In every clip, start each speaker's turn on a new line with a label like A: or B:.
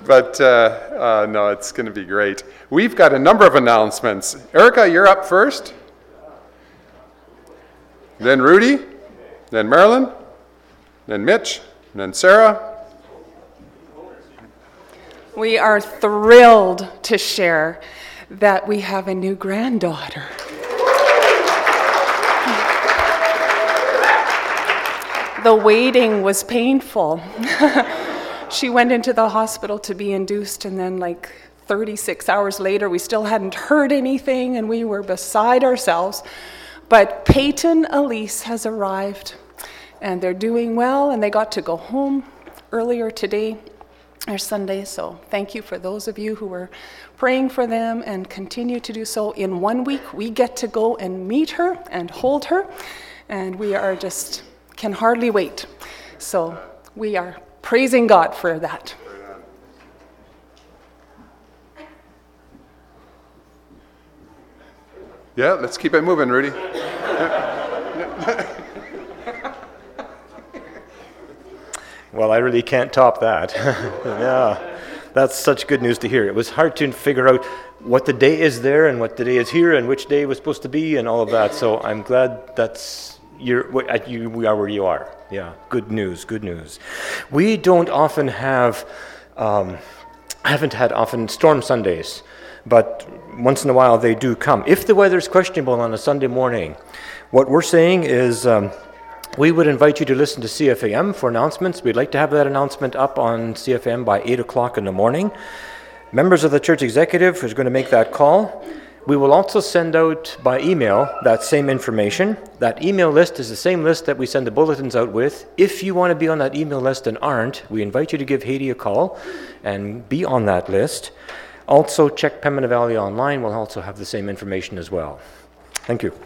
A: But no, it's going to be great. We've got a number of announcements. Erica, you're up first. Then Rudy, then Marilyn, then Mitch, and then Sarah.
B: We are thrilled to share that we have a new granddaughter. The waiting was painful. She went into the hospital to be induced, and then 36 hours later, we still hadn't heard anything, and we were beside ourselves. But Peyton Elise has arrived, and they're doing well, and they got to go home earlier today, or Sunday, so thank you for those of you who were praying for them and continue to do so. In 1 week, we get to go and meet her and hold her, and we are just can hardly wait. So we are praising God for that.
A: Yeah, let's keep it moving, Rudy.
C: Well, I really can't top that. Yeah, that's such good news to hear. It was hard to figure out what the day is there and what the day is here and which day was supposed to be and all of that. So I'm glad we are where you are. Yeah, good news, good news. We don't often haven't had often storm Sundays, but once in a while they do come. If the weather's questionable on a Sunday morning, what we're saying is we would invite you to listen to CFAM for announcements. We'd like to have that announcement up on CFAM by 8 o'clock in the morning. Members of the church executive is going to make that call. We will also send out by email that same information. That email list is the same list that we send the bulletins out with. If you want to be on that email list and aren't, we invite you to give Haiti a call and be on that list. Also, check Pembina Valley online. We'll also have the same information as well. Thank you.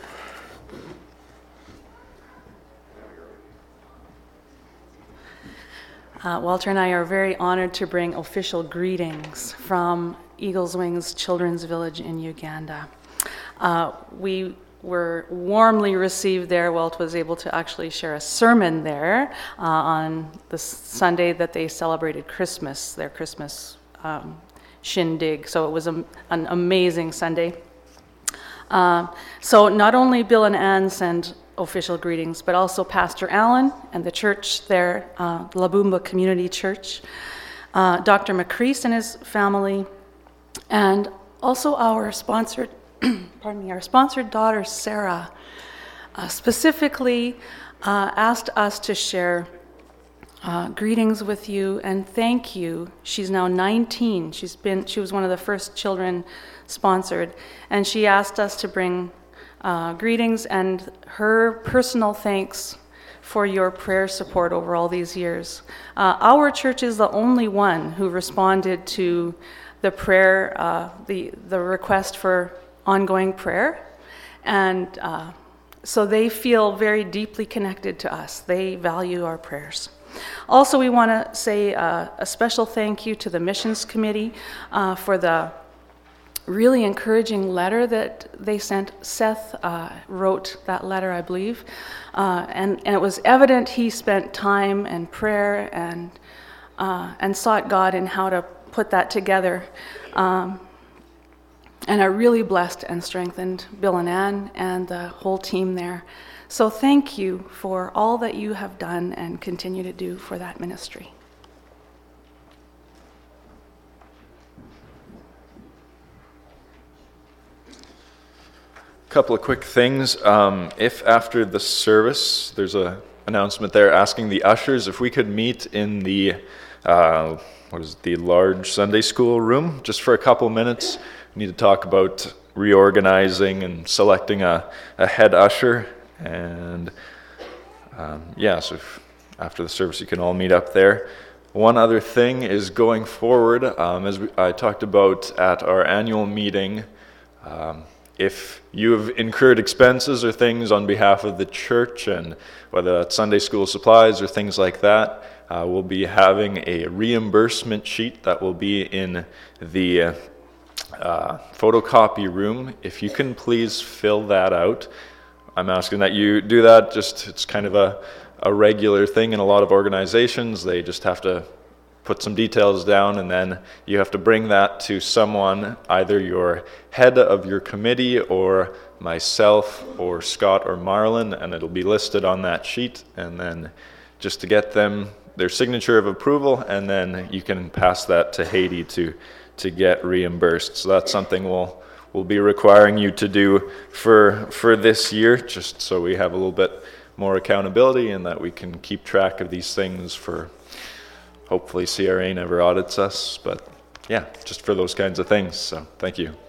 D: Walter and I are very honored to bring official greetings from Eagle's Wings Children's Village in Uganda. We were warmly received there. Walt was able to actually share a sermon there on the Sunday that they celebrated Christmas, their Christmas shindig. So it was an amazing Sunday. So not only Bill and Ann send official greetings, but also Pastor Allen and the church there, Labumba Community Church, Dr. McCrease and his family, and also our sponsored, our sponsored daughter Sarah, specifically asked us to share greetings with you and thank you. She's now 19. She was one of the first children sponsored, and she asked us to bring greetings and her personal thanks for your prayer support over all these years. Our church is the only one who responded to the prayer, the request for ongoing prayer, and so they feel very deeply connected to us. They value our prayers. Also, we want to say a special thank you to the Missions Committee for the really encouraging letter that they sent. Seth wrote that letter, I believe, and it was evident he spent time and prayer and sought God in how to put that together. And I really blessed and strengthened Bill and Ann and the whole team there. So thank you for all that you have done and continue to do for that ministry.
E: Couple of quick things. If after the service, there's an announcement there asking the ushers if we could meet in the the large Sunday school room just for a couple minutes. We need to talk about reorganizing and selecting a head usher. And so if after the service you can all meet up there. One other thing is going forward, as I talked about at our annual meeting, if you have incurred expenses or things on behalf of the church, and whether that's Sunday school supplies or things like that, we'll be having a reimbursement sheet that will be in the photocopy room. If you can please fill that out. I'm asking that you do that. It's kind of a regular thing in a lot of organizations. They just have to put some details down, and then you have to bring that to someone, either your head of your committee or myself or Scott or Marlon, and it'll be listed on that sheet, and then just to get them their signature of approval, and then you can pass that to Haiti to get reimbursed. So that's something we'll be requiring you to do for this year, just so we have a little bit more accountability and that we can keep track of these things for hopefully CRA never audits us, but yeah, just for those kinds of things. So thank you.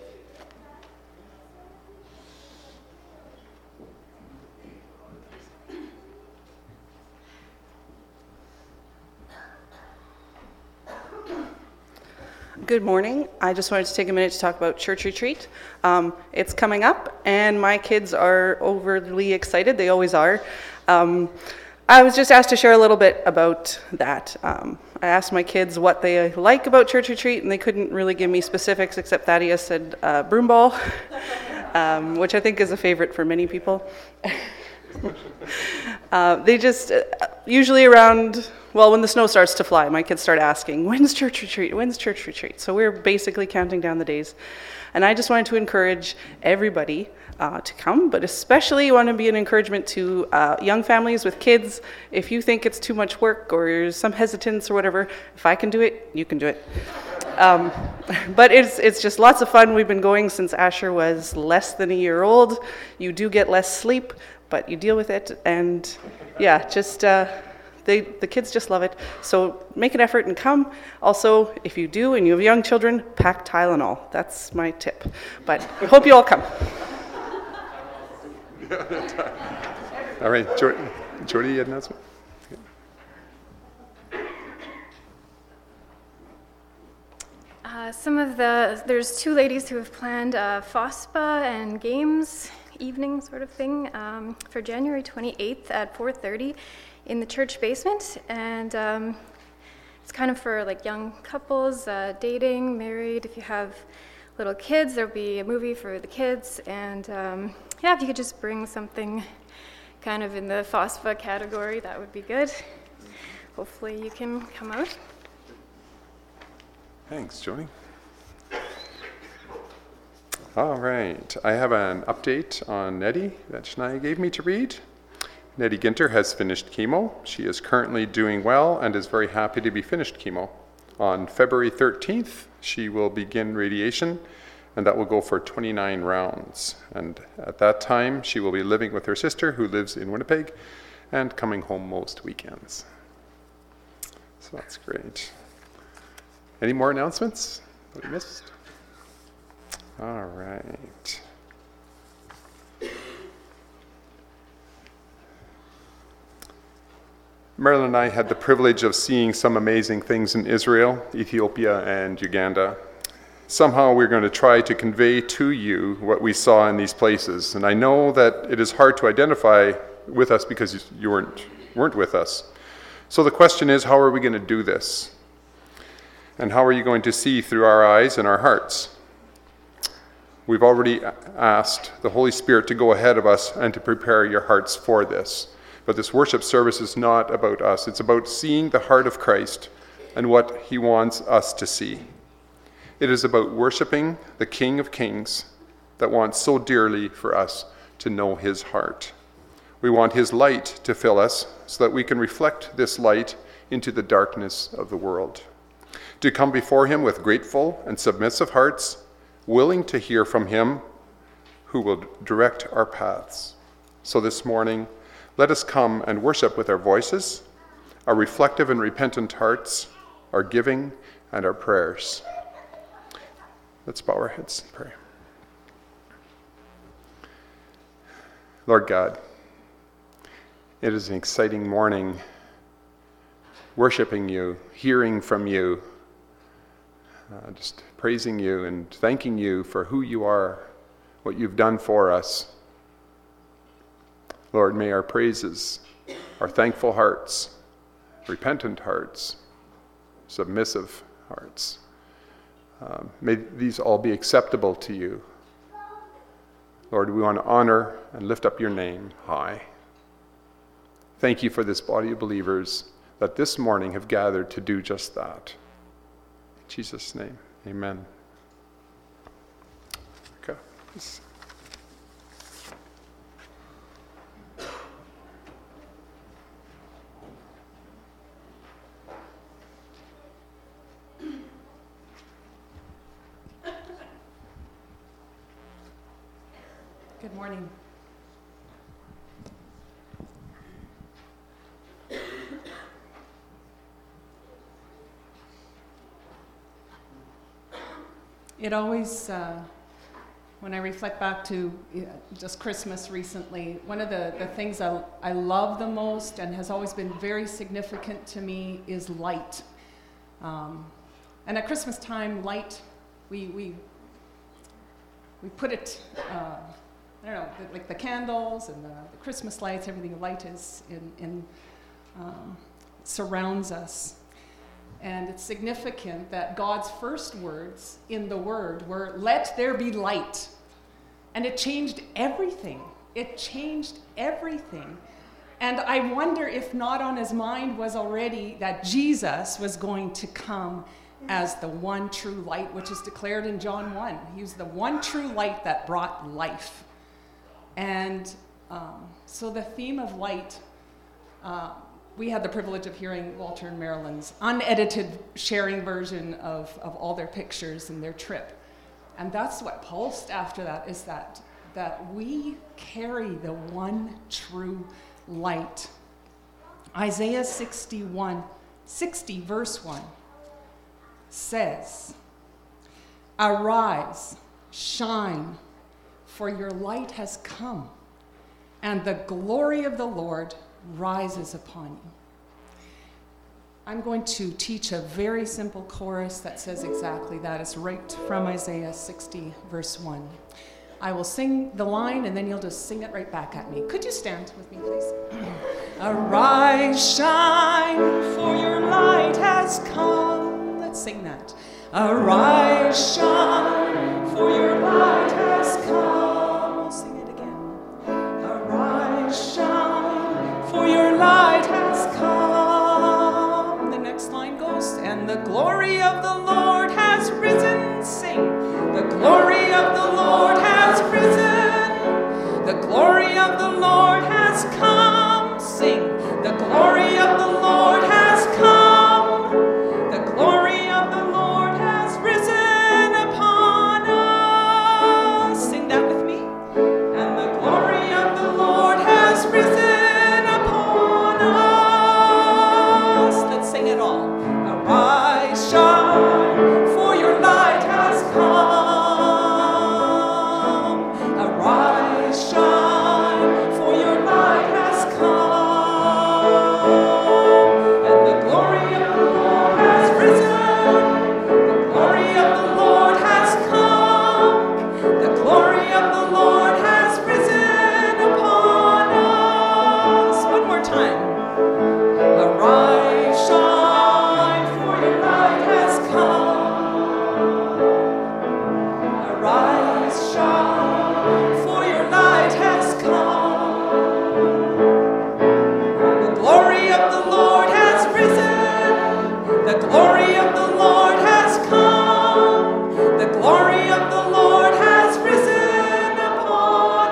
F: Good morning. I just wanted to take a minute to talk about Church Retreat. It's coming up, and my kids are overly excited. They always are. I was just asked to share a little bit about that. I asked my kids what they like about Church Retreat, and they couldn't really give me specifics, except Thaddeus said broom ball, which I think is a favorite for many people. They just, usually around, well, when the snow starts to fly, my kids start asking, when's Church Retreat? When's Church Retreat? So we're basically counting down the days. And I just wanted to encourage everybody to come, but especially want to be an encouragement to young families with kids. If you think it's too much work or some hesitance or whatever, if I can do it, you can do it. But it's just lots of fun. We've been going since Asher was less than a year old. You do get less sleep, but you deal with it. And yeah, just the kids just love it. So make an effort and come. Also, if you do and you have young children, pack Tylenol. That's my tip. But I hope you all come.
A: All right, Jody, you had an announcement?
G: There's two ladies who have planned a FOSPA and games evening sort of thing for January 28th at 4:30 in the church basement. And it's kind of for like young couples, dating, married. If you have little kids, there'll be a movie for the kids. And yeah, if you could just bring something kind of in the FOSPA category, that would be good. Hopefully you can come out.
A: Thanks, Jody. All right, I have an update on Nettie that Shania gave me to read. Nettie Ginter has finished chemo. She is currently doing well and is very happy to be finished chemo. On February 13th, she will begin radiation, and that will go for 29 rounds. And at that time, she will be living with her sister, who lives in Winnipeg, and coming home most weekends. So that's great. Any more announcements that we missed? All right. Marilyn and I had the privilege of seeing some amazing things in Israel, Ethiopia, and Uganda. Somehow we're going to try to convey to you what we saw in these places. And I know that it is hard to identify with us because you weren't with us. So the question is, how are we going to do this? And how are you going to see through our eyes and our hearts? We've already asked the Holy Spirit to go ahead of us and to prepare your hearts for this. But this worship service is not about us. It's about seeing the heart of Christ and what he wants us to see. It is about worshiping the King of Kings that wants so dearly for us to know his heart. We want his light to fill us so that we can reflect this light into the darkness of the world. To come before him with grateful and submissive hearts, willing to hear from him who will direct our paths. So this morning, let us come and worship with our voices, our reflective and repentant hearts, our giving, and our prayers. Let's bow our heads and pray. Lord God, it is an exciting morning worshiping you, hearing from you, just praising you and thanking you for who you are, what you've done for us. Lord, may our praises, our thankful hearts, repentant hearts, submissive hearts, may these all be acceptable to you. Lord, we want to honor and lift up your name high. Thank you for this body of believers that this morning have gathered to do just that. In Jesus' name, amen. Okay.
B: Good morning. It always, when I reflect back to just Christmas recently, one of the things I love the most and has always been very significant to me is light. And at Christmas time, light, we put it, I don't know, like the candles and the Christmas lights, everything light is surrounds us. And it's significant that God's first words in the Word were, "Let there be light." And it changed everything. It changed everything. And I wonder if not on his mind was already that Jesus was going to come as the one true light, which is declared in John 1. He was the one true light that brought life. And so the theme of light, we had the privilege of hearing Walter and Marilyn's unedited sharing version of all their pictures and their trip. And that's what pulsed after that, is that we carry the one true light. Isaiah 60 verse 1 says, "Arise, shine, for your light has come, and the glory of the Lord rises upon you." I'm going to teach a very simple chorus that says exactly that. It's right from Isaiah 60, verse 1. I will sing the line, and then you'll just sing it right back at me. Could you stand with me, please? Arise, shine, for your light has come. Let's sing that. Arise, shine, for your light has come. We'll sing it again. Arise, shine, for your light has come. The next line goes, and the glory of the Lord has risen. Sing. The glory of the Lord has risen. The glory of the Lord has come. Sing. The glory of the Lord has come. The glory of the Lord has risen upon us. Sing that with me. And the glory of the Lord has risen upon us. Let's sing it all. Arise, shine, for your light has come. Arise, shine, for your light has come. And the glory of the Lord has risen. The glory of the Lord has come. The glory of the Lord has risen upon us. One more time. Arise, shine, for your light has come. Arise, shine, for your light has come. The glory of the Lord has risen. The glory of the Lord has come. The glory of the Lord has risen upon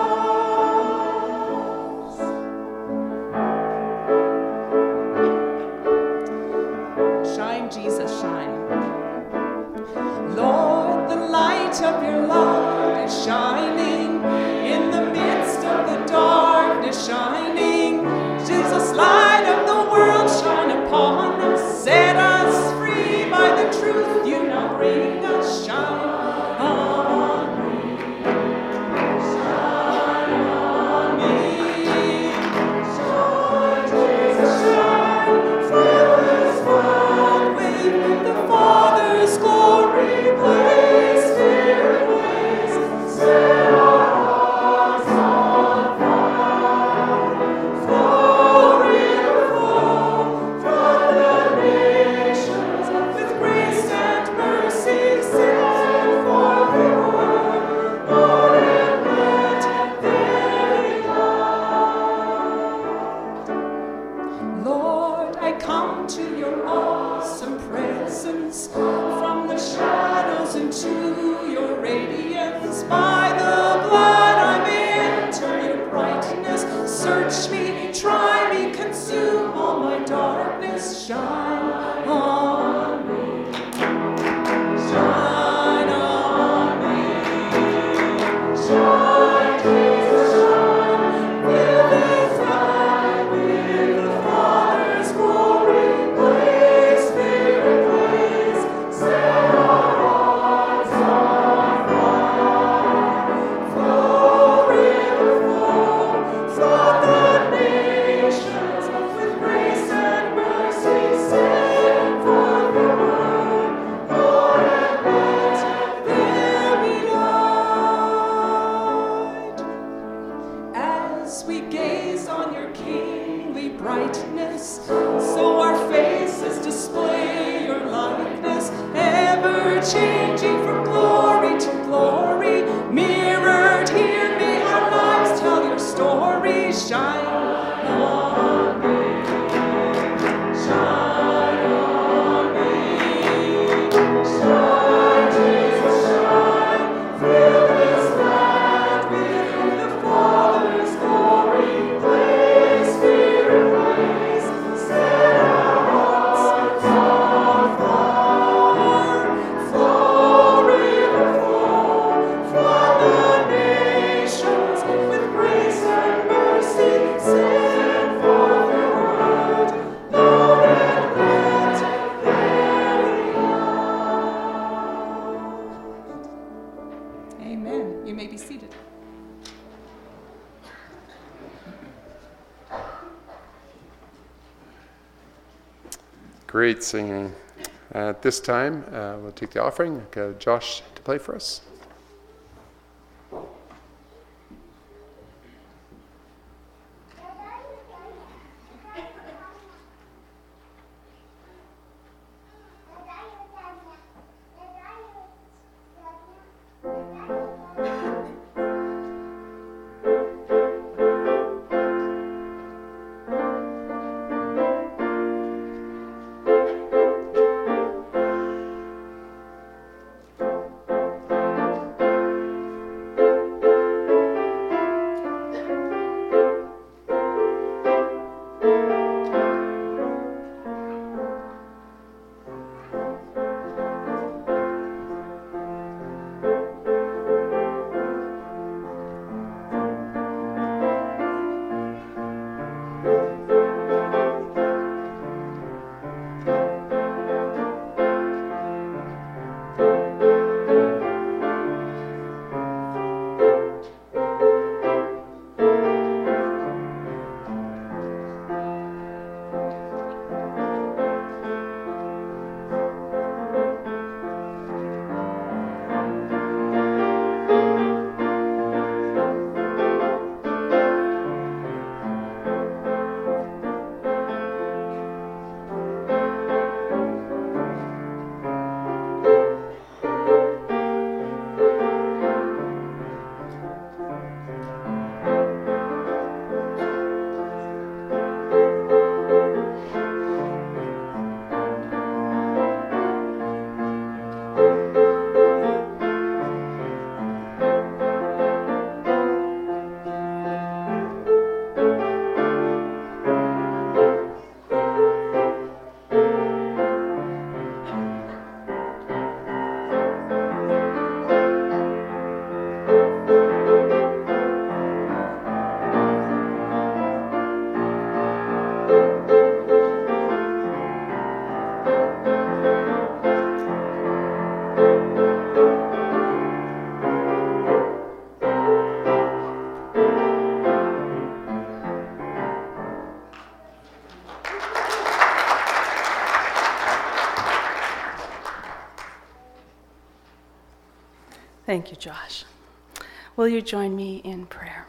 B: us. Shine, Jesus, shine. Lord, the light of your love is shining in the midst of the darkness, shining. Jesus, light of the world, shine upon us. Set us free by the truth you now bring us. Shine on me. Shine on me. Shine, Jesus, shine. Fill this world with the Father's glory. Blaze, Spirit, blaze. changing from glory to glory. Mirrored here, may our lives tell your story. Shine on me, shine on me, shine, Jesus, shine. Fill this land with the Father's glory. Blaze, Spirit, blaze. Set our hearts on fire. Flow, river, flow. Flood the nations with grace and mercy. Send forth your word. Lord, and let there be light. Amen. You may be seated.
A: Great singing. At this time, we'll take the offering. Josh to play for us.
D: Thank you, Josh. Will you join me in prayer?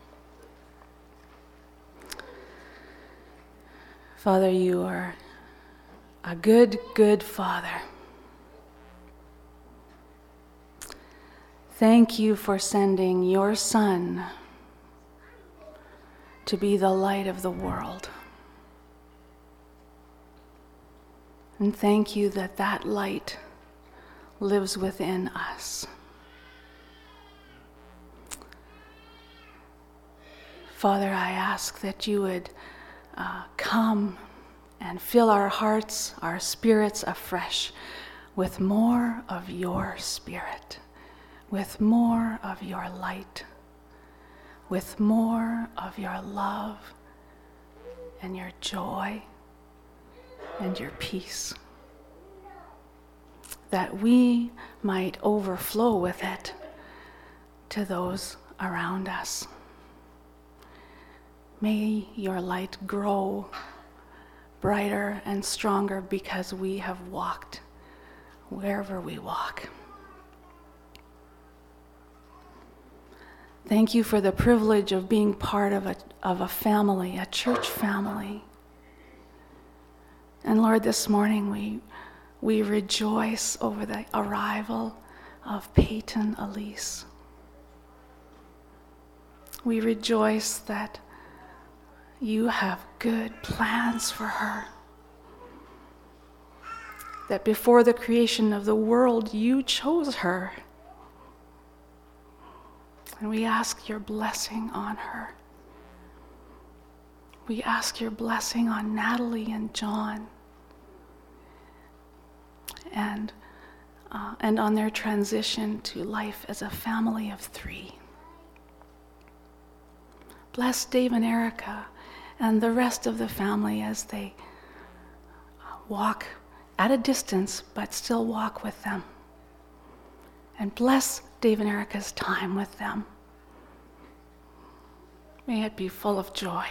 D: Father, you are a good, good Father. Thank you for sending your Son to be the light of the world. And thank you that that light lives within us. Father, I ask that you would come and fill our hearts, our spirits afresh with more of your Spirit, with more of your light, with more of your love and your joy and your peace, that we might overflow with it to those around us. May your light grow brighter and stronger because we have walked wherever we walk. Thank you for the privilege of being part of a family, a church family. And Lord, this morning we rejoice over the arrival of Peyton Elise. We rejoice that you have good plans for her. That before the creation of the world, you chose her. And we ask your blessing on her. We ask your blessing on Natalie and John, and on their transition to life as a family of 3. Bless Dave and Erica and the rest of the family as they walk at a distance, but still walk with them. And bless Dave and Erica's time with them. May it be full of joy.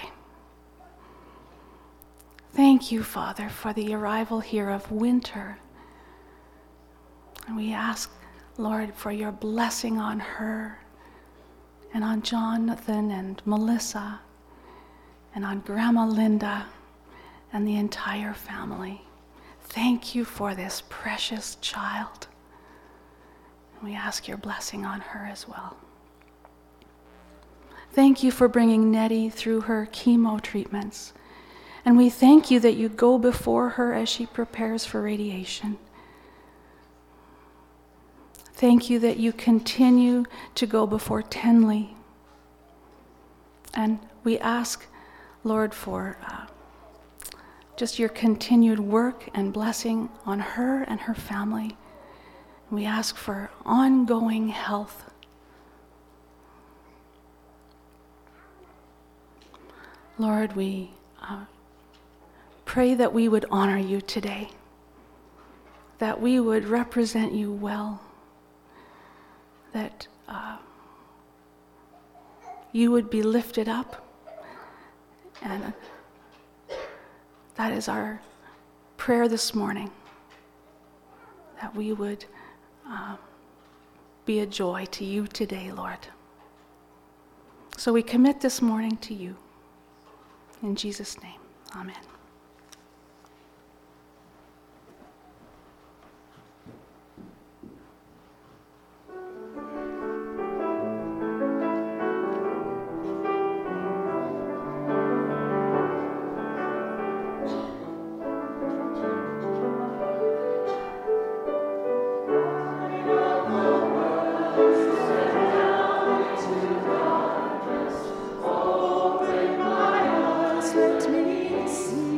D: Thank you, Father, for the arrival here of winter. And we ask, Lord, for your blessing on her and on Jonathan and Melissa and on Grandma Linda and the entire family. Thank you for this precious child. And we ask your blessing on her as well. Thank you for bringing Nettie through her chemo treatments. And we thank you that you go before her as she prepares for radiation. Thank you that you continue to go before Tenley. And we ask, Lord, for just your continued work and blessing on her and her family. We ask for ongoing health. Lord, we pray that we would honor you today, that we would represent you well, that you would be lifted up, and that is our prayer this morning, that we would be a joy to you today, Lord. So we commit this morning to you. In Jesus' name, amen.
H: Let me see.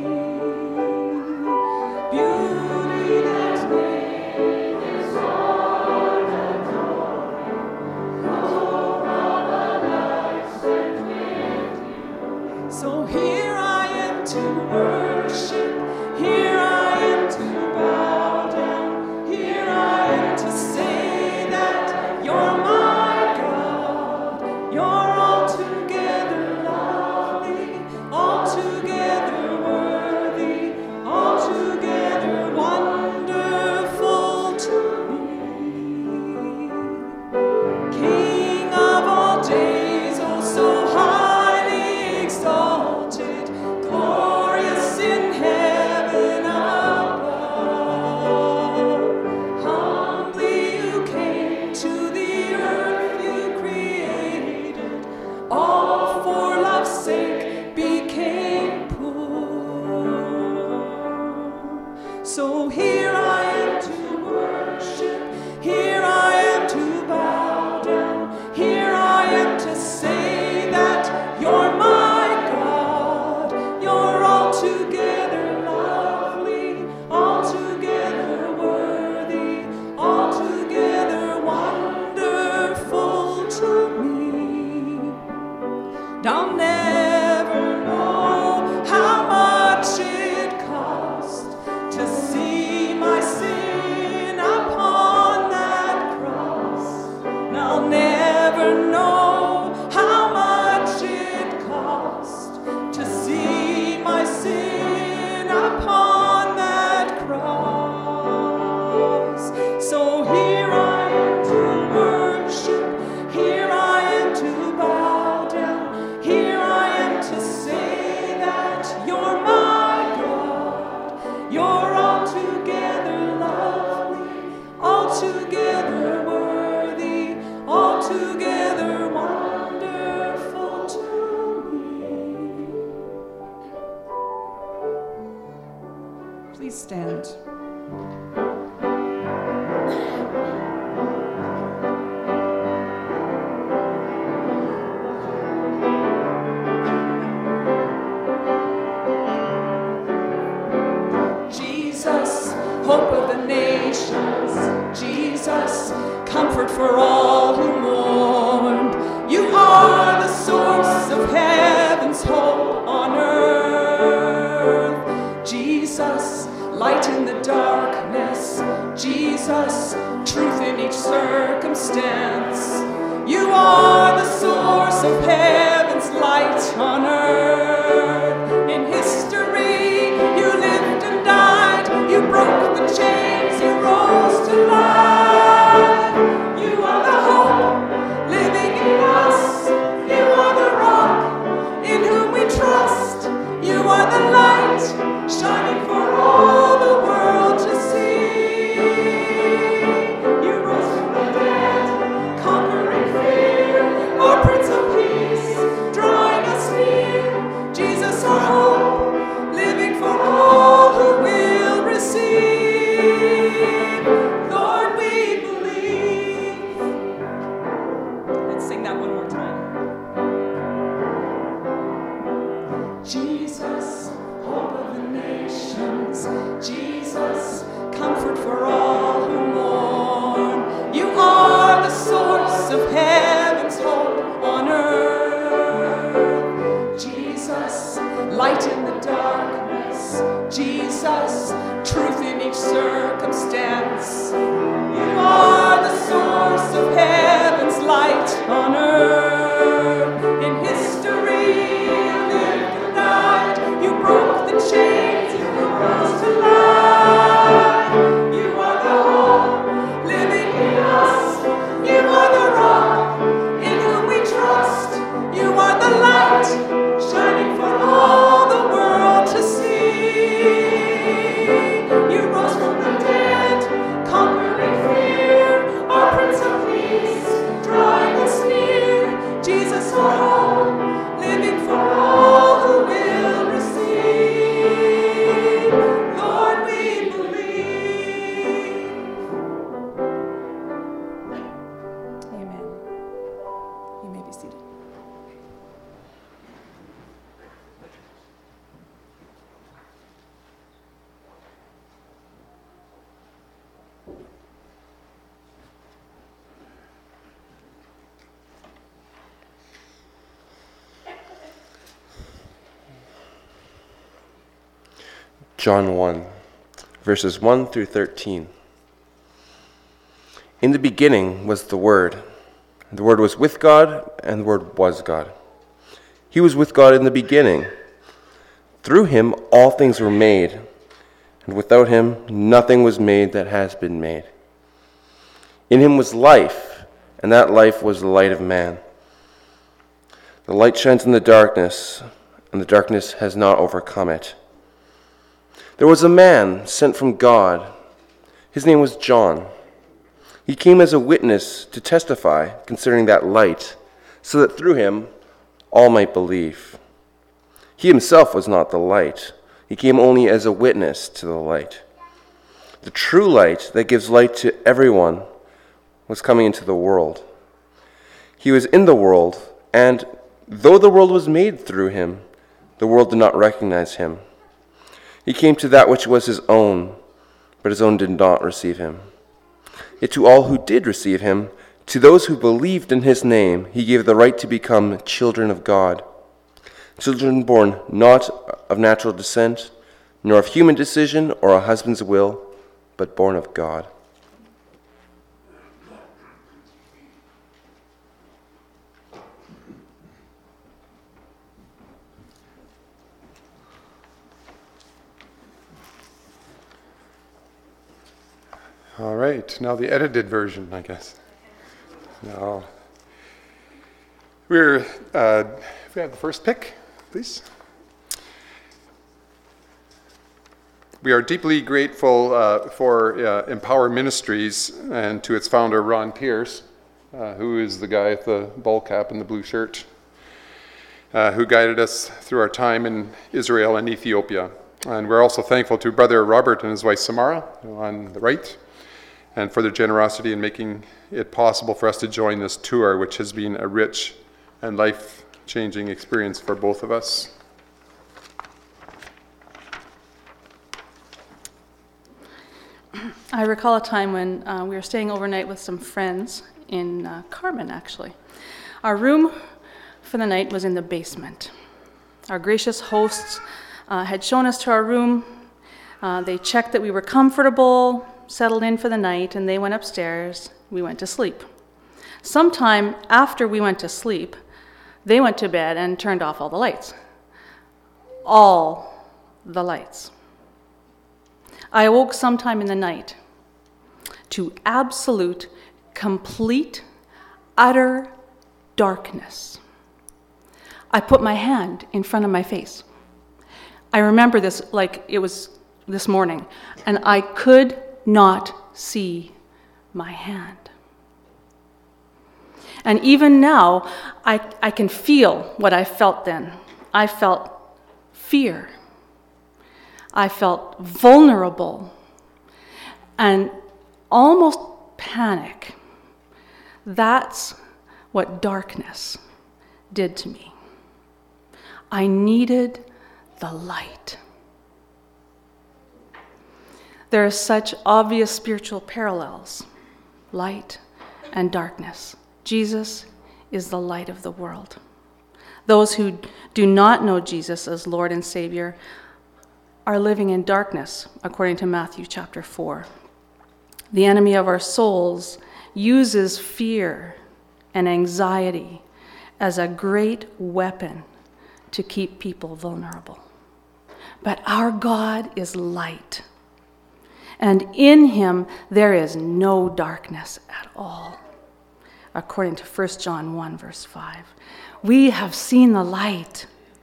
B: altogether worthy, altogether wonderful to me. Please stand. Hope of the nations, Jesus, comfort for all who mourn. You are the source of heaven's hope on earth. Jesus, light in the darkness. Jesus, truth in each circumstance. You are the source of heaven's light on earth. In history, you lived and died. You broke the chains, you rose to life. You are the hope living in us. You are the rock in whom we trust. You are the light shining for all the world to see. You rose from the dead, conquering fear. Our Prince of Peace, drawing us near. Jesus, our hope, living for all who will receive. Lord, we believe. Let's sing that one more time. Jesus, hope of the nations. Jesus, comfort for all who mourn. You are the source of heaven's hope on earth. Jesus, light in the darkness. Jesus, truth in each circumstance. You are the source of heaven's light on earth. In history, you lived and died. You broke the chains, you rose to life. You are the hope living in us. You are the rock in whom we trust. You are the light shining for all the world to see. You rose from the dead, conquering fear. Our Prince of Peace, drawing us near. Jesus, our hope, living for all who will receive. Lord, we believe. Amen. You may be seated.
H: John 1, verses 1 through 13. In the beginning was the Word, and the Word was with God, and the Word was God. He was with God in the beginning. Through him all things were made, and without him nothing was made that has been made. In him was life, and that life was the light of man. The light shines in the darkness, and the darkness has not overcome it. There was a man sent from God. His name was John. He came as a witness to testify concerning that light, so that through him all might believe. He himself was not the light. He came only as a witness to the light. The true light that gives light to everyone was coming into the world. He was in the world, and though the world was made through him, the world did not recognize him. He came to that which was his own, but his own did not receive him. Yet to all who did receive him, to those who believed in his name, he gave the right to become children of God. Children born not of natural descent, nor of human decision or a husband's will, but born of God.
A: All right, now the edited version, I guess. Now, if we have the first pick, please. We are deeply grateful for Empower Ministries and to its founder, Ron Pierce, who is the guy with the ball cap and the blue shirt, who guided us through our time in Israel and Ethiopia. And we're also thankful to Brother Robert and his wife Samara on the right, and for their generosity in making it possible for us to join this tour, which has been a rich and life-changing experience for both of us.
D: I recall a time when we were staying overnight with some friends in Carmen, actually. Our room for the night was in the basement. Our gracious hosts had shown us to our room. They checked that we were comfortable, settled in for the night, and they went upstairs. We went to sleep. Sometime after we went to sleep, they went to bed and turned off all the lights. All the lights. I awoke sometime in the night to absolute, complete, utter darkness. I put my hand in front of my face. I remember this like it was this morning, and I could not see my hand. And even now, I can feel what I felt then. I felt fear. I felt vulnerable and almost panic. That's what darkness did to me. I needed the light. There are such obvious spiritual parallels, light and darkness. Jesus is the light of the world. Those who do not know Jesus as Lord and Savior are living in darkness, according to Matthew chapter 4. The enemy of our souls uses fear and anxiety as a great weapon to keep people vulnerable. But our God is light, and in him there is no darkness at all, according to 1 John 1, verse 5. We have seen the light.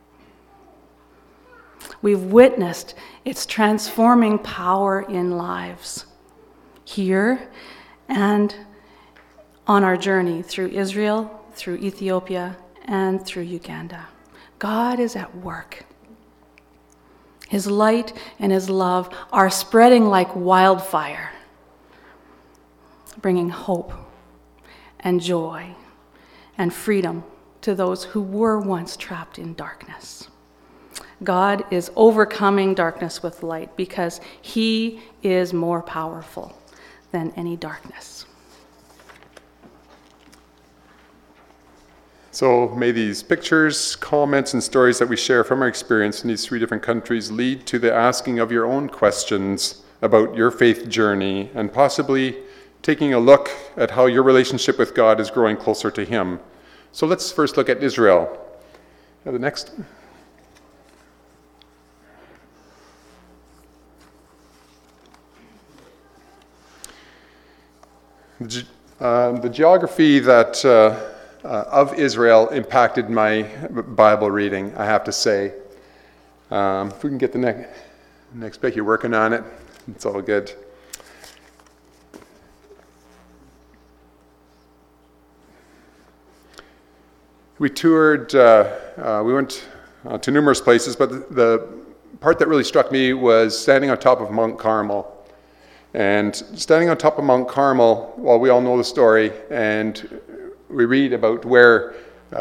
D: We've witnessed its transforming power in lives here and on our journey through Israel, through Ethiopia, and through Uganda. God is at work. His light and his love are spreading like wildfire, bringing hope and joy and freedom to those who were once trapped in darkness. God is overcoming darkness with light because he is more powerful than any darkness.
A: So may these pictures, comments, and stories that we share from our experience in these 3 different countries lead to the asking of your own questions about your faith journey and possibly taking a look at how your relationship with God is growing closer to him. So let's first look at Israel. The next. The geography that of Israel impacted my Bible reading, I have to say. If we can get the next pic, you're working on it. It's all good. We toured, we went to numerous places, but the part that really struck me was standing on top of Mount Carmel. And standing on top of Mount Carmel, well, we all know the story, and we read about where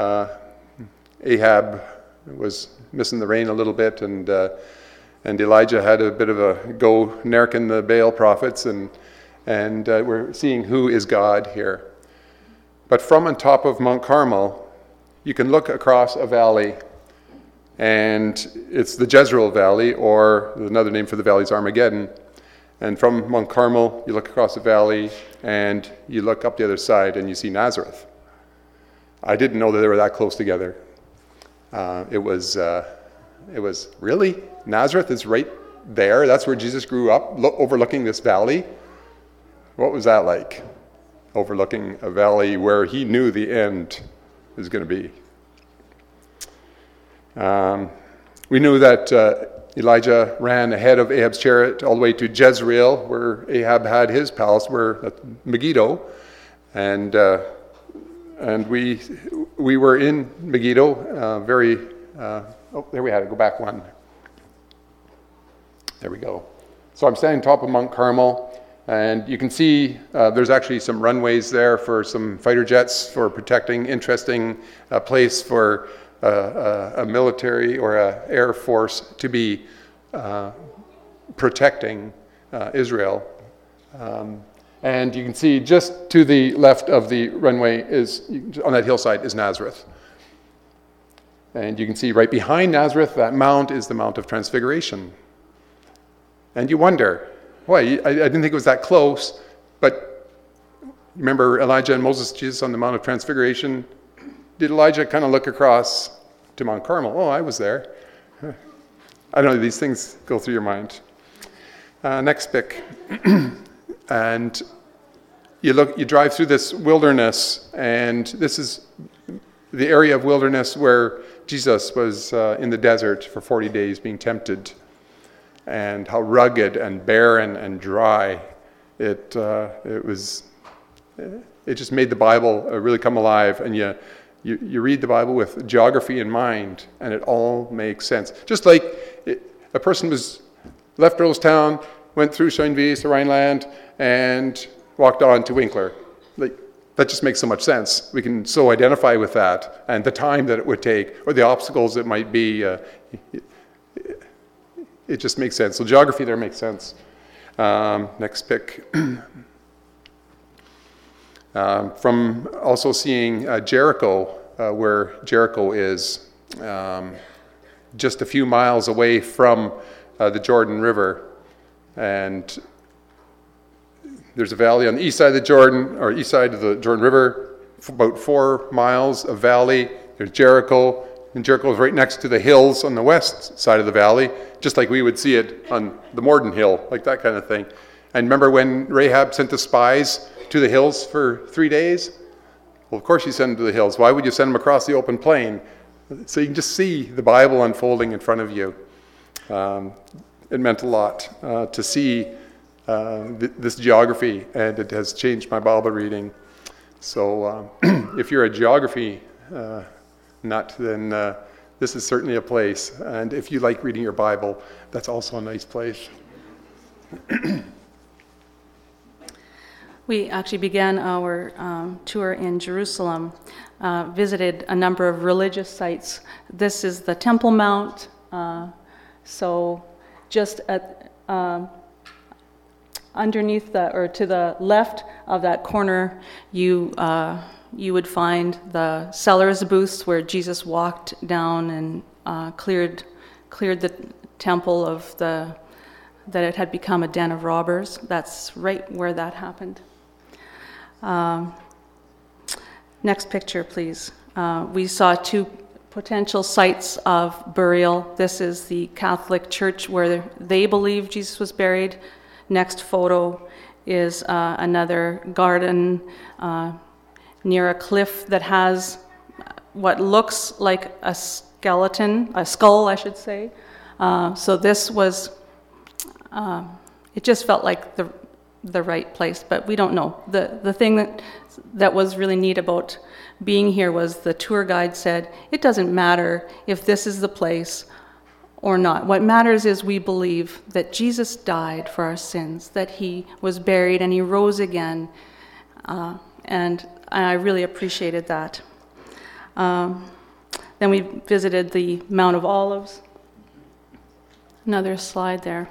A: Ahab was missing the rain a little bit, and Elijah had a bit of a go narking the Baal prophets, and we're seeing who is God here. But from on top of Mount Carmel, you can look across a valley, and it's the Jezreel Valley, or another name for the valley is Armageddon. And from Mount Carmel, you look across the valley, and you look up the other side, and you see Nazareth. I didn't know that they were that close together. It was really? Nazareth is right there? That's where Jesus grew up, overlooking this valley? What was that like? Overlooking a valley where he knew the end was going to be. We knew that Elijah ran ahead of Ahab's chariot all the way to Jezreel, where Ahab had his palace, where Megiddo, and we were in Megiddo. There we had it. Go back one. There we go. So I'm standing on top of Mount Carmel, and you can see there's actually some runways there for some fighter jets for protecting. Interesting place for a military or an air force to be protecting Israel. And you can see just to the left of the runway on that hillside is Nazareth. And you can see right behind Nazareth, that mount is the Mount of Transfiguration. And you wonder, I didn't think it was that close, but remember Elijah and Moses, Jesus on the Mount of Transfiguration? Did Elijah kind of look across to Mount Carmel? Oh, I was there. I don't know, these things go through your mind. Next pic. And you drive through this wilderness, and this is the area of wilderness where Jesus was in the desert for 40 days being tempted, and how rugged and barren and dry it was. It just made the Bible really come alive, and you read the Bible with geography in mind, and it all makes sense. Just like a person left Earlstown, went through Schoenwies to Rhineland, and walked on to Winkler. That just makes so much sense. We can so identify with that, and the time that it would take, or the obstacles it might be. It just makes sense. So geography there makes sense. Next pic. From also seeing Jericho, where Jericho is just a few miles away from the Jordan River. And there's a valley on the east side of the Jordan, or east side of the Jordan River, about 4 miles of valley. There's Jericho, and Jericho is right next to the hills on the west side of the valley, just like we would see it on the Morden Hill, like that kind of thing. And remember when Rahab sent the spies to the hills for 3 days? Well, of course you send them to the hills. Why would you send them across the open plain? So you can just see the Bible unfolding in front of you. It meant a lot to see this geography, and it has changed my Bible reading. So if you're a geography nut, then this is certainly a place. And if you like reading your Bible, that's also a nice place.
D: We actually began our tour in Jerusalem, visited a number of religious sites. This is the Temple Mount. So just at underneath or to the left of that corner, you would find the sellers' booths where Jesus walked down and cleared the temple of that it had become a den of robbers. That's right where that happened. Next picture, please. We saw 2 potential sites of burial. This is the Catholic Church where they believe Jesus was buried. Next photo is another garden near a cliff that has what looks like a skull, I should say. So this was, it just felt like the right place, but we don't know. The thing that was really neat about being here was the tour guide said, it doesn't matter if this is the place or not. What matters is we believe that Jesus died for our sins, that he was buried and he rose again, and I really appreciated that. Then we visited the Mount of Olives. Another slide there.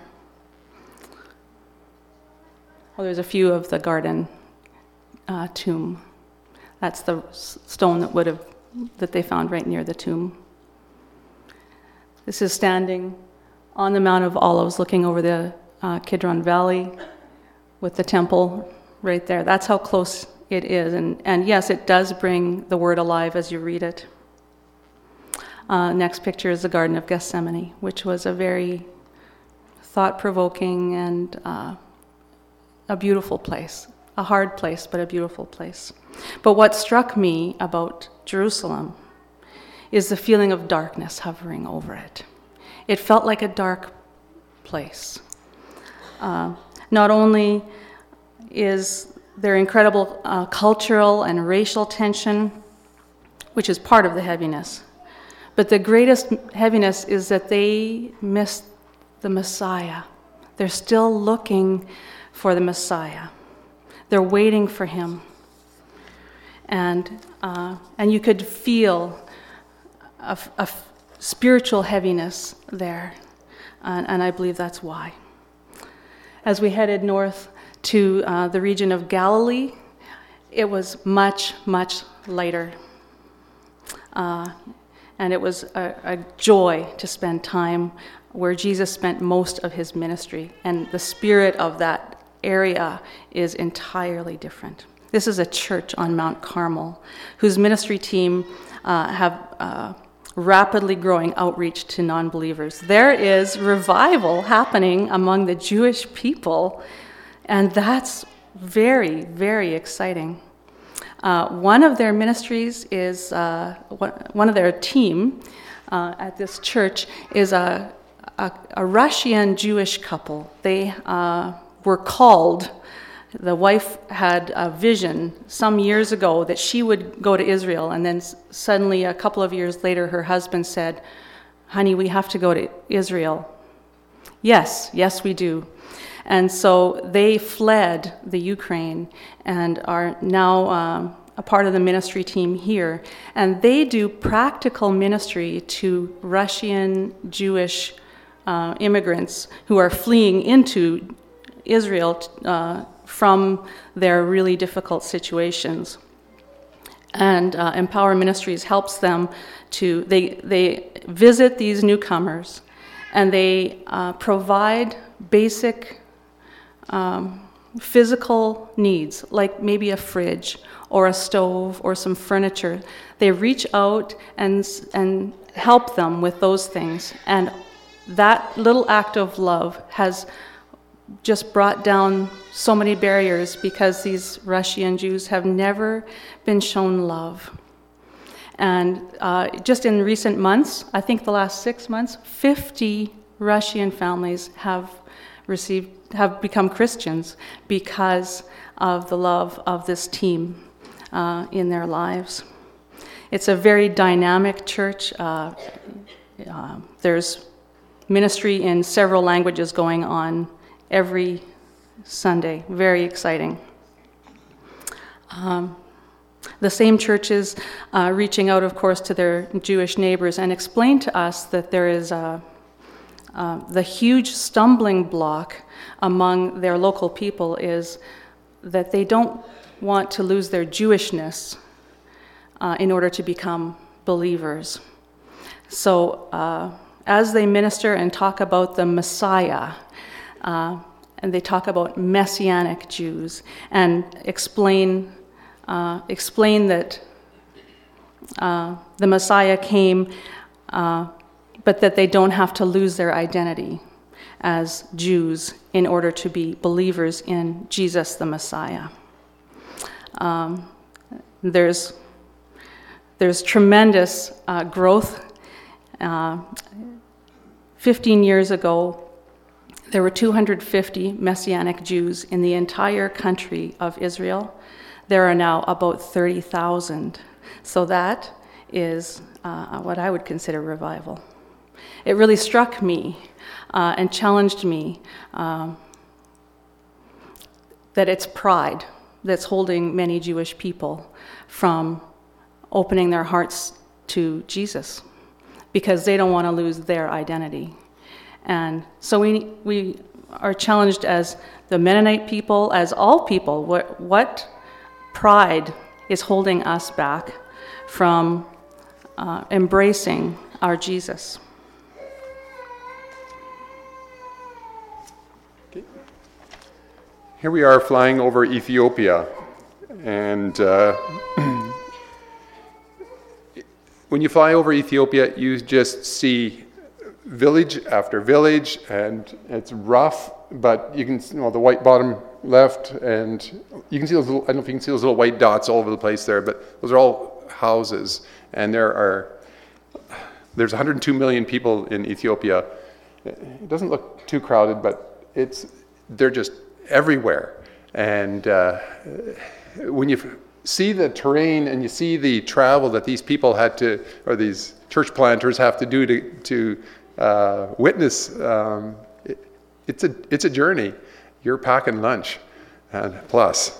D: Oh, there's a few of the garden tomb. That's the stone that they found right near the tomb. This is standing on the Mount of Olives, looking over the Kidron Valley with the temple right there. That's how close it is. And yes, it does bring the word alive as you read it. Next picture is the Garden of Gethsemane, which was a very thought-provoking and a beautiful place. A hard place, but a beautiful place. But what struck me about Jerusalem is the feeling of darkness hovering over it. It felt like a dark place. Not only is there incredible cultural and racial tension, which is part of the heaviness, but the greatest heaviness is that they miss the Messiah. They're still looking for the Messiah. They're waiting for him. And you could feel a spiritual heaviness there. And I believe that's why. As we headed north to the region of Galilee, it was much, much lighter. And it was a joy to spend time where Jesus spent most of his ministry. And the spirit of that area is entirely different. This is a church on Mount Carmel whose ministry team have rapidly growing outreach to non-believers. There is revival happening among the Jewish people, and that's very, very exciting. One of their ministries is, one of their team at this church is a Russian Jewish couple. They were called. The wife had a vision some years ago that she would go to Israel, and then suddenly a couple of years later her husband said, "Honey, we have to go to Israel." Yes, we do. And so they fled the Ukraine and are now a part of the ministry team here. And they do practical ministry to Russian Jewish immigrants who are fleeing into Israel from their really difficult situations. And Empower Ministries helps them to, they visit these newcomers and they provide basic physical needs, like maybe a fridge or a stove or some furniture. They reach out and help them with those things. And that little act of love has just brought down so many barriers because these Russian Jews have never been shown love. And just in recent months, I think the last 6 months, 50 Russian families have become Christians because of the love of this team in their lives. It's a very dynamic church. There's ministry in several languages going on every Sunday. Very exciting. The same churches reaching out, of course, to their Jewish neighbors and explain to us that there is the huge stumbling block among their local people is that they don't want to lose their Jewishness in order to become believers. So as they minister and talk about the Messiah, and they talk about Messianic Jews and explain that the Messiah came, but that they don't have to lose their identity as Jews in order to be believers in Jesus the Messiah. There's tremendous growth. 15 years ago, there were 250 Messianic Jews in the entire country of Israel. There are now about 30,000. So that is what I would consider revival. It really struck me and challenged me that it's pride that's holding many Jewish people from opening their hearts to Jesus because they don't want to lose their identity. And so we are challenged as the Mennonite people, as all people, what pride is holding us back from embracing our Jesus.
A: Here we are flying over Ethiopia, and when you fly over Ethiopia, you just see village after village, and it's rough, but you can see the white bottom left, and you can see those little, I don't know if you can see those little white dots all over the place there, but those are all houses, and there are There's 102 million people in Ethiopia. It doesn't look too crowded, but they're just everywhere. And when you see the terrain and you see the travel that these people had to, or these church planters have to do to witness, it's a journey. You're packing lunch, and plus.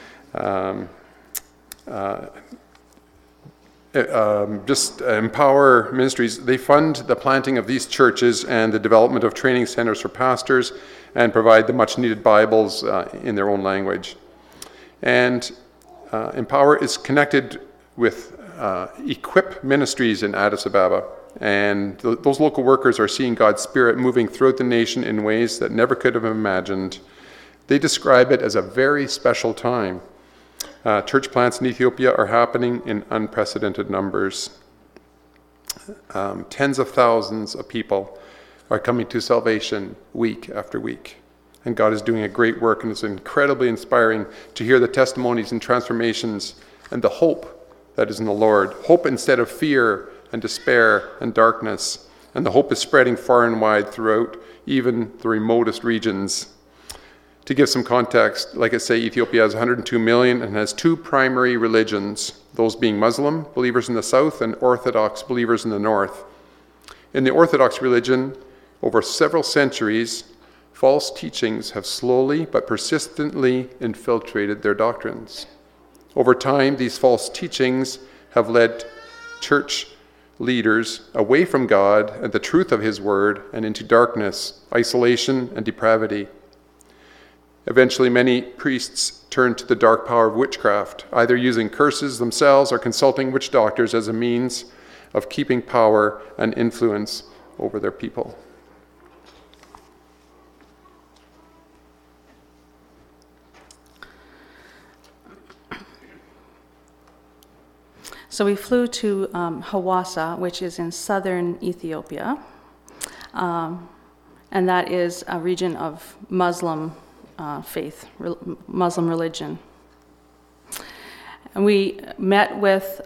A: Just Empower Ministries, they fund the planting of these churches and the development of training centers for pastors and provide the much needed Bibles in their own language. And Empower is connected with Equip Ministries in Addis Ababa. And those local workers are seeing God's Spirit moving throughout the nation in ways that never could have imagined. They describe it as a very special time. Church plants in Ethiopia are happening in unprecedented numbers. Tens of thousands of people are coming to salvation week after week. And God is doing a great work, and it's incredibly inspiring to hear the testimonies and transformations and the hope that is in the Lord. Hope instead of fear and despair and darkness. And the hope is spreading far and wide throughout even the remotest regions. To give some context, like I say, Ethiopia has 102 million and has two primary religions, those being Muslim believers in the south and Orthodox believers in the north. In the Orthodox religion, over several centuries, false teachings have slowly but persistently infiltrated their doctrines. Over time, these false teachings have led church leaders away from God and the truth of His Word and into darkness, isolation, and depravity. Eventually, many priests turned to the dark power of witchcraft, either using curses themselves or consulting witch doctors as a means of keeping power and influence over their people.
D: So we flew to Hawassa, which is in southern Ethiopia, and that is a region of Muslim faith, Muslim religion. And we met with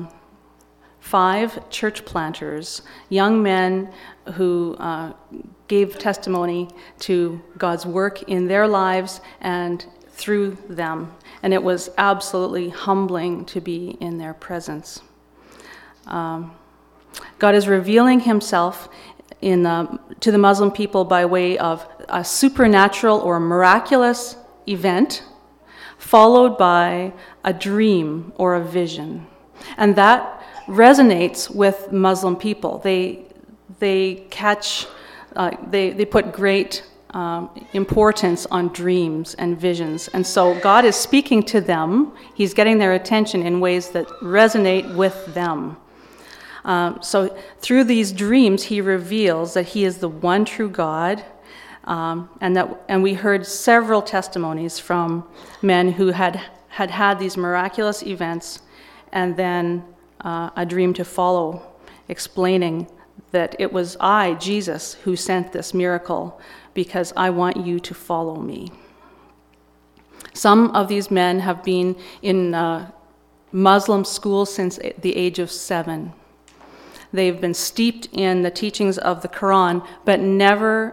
D: 5 church planters, young men who gave testimony to God's work in their lives and through them. And it was absolutely humbling to be in their presence. God is revealing Himself to the Muslim people by way of a supernatural or miraculous event, followed by a dream or a vision. And that resonates with Muslim people. They put great importance on dreams and visions. And so God is speaking to them. He's getting their attention in ways that resonate with them. So through these dreams, He reveals that He is the one true God, and we heard several testimonies from men who had these miraculous events, and then a dream to follow, explaining that it was I, Jesus, who sent this miracle because I want you to follow me. Some of these men have been in Muslim school since the age of 7. They've been steeped in the teachings of the Quran, but never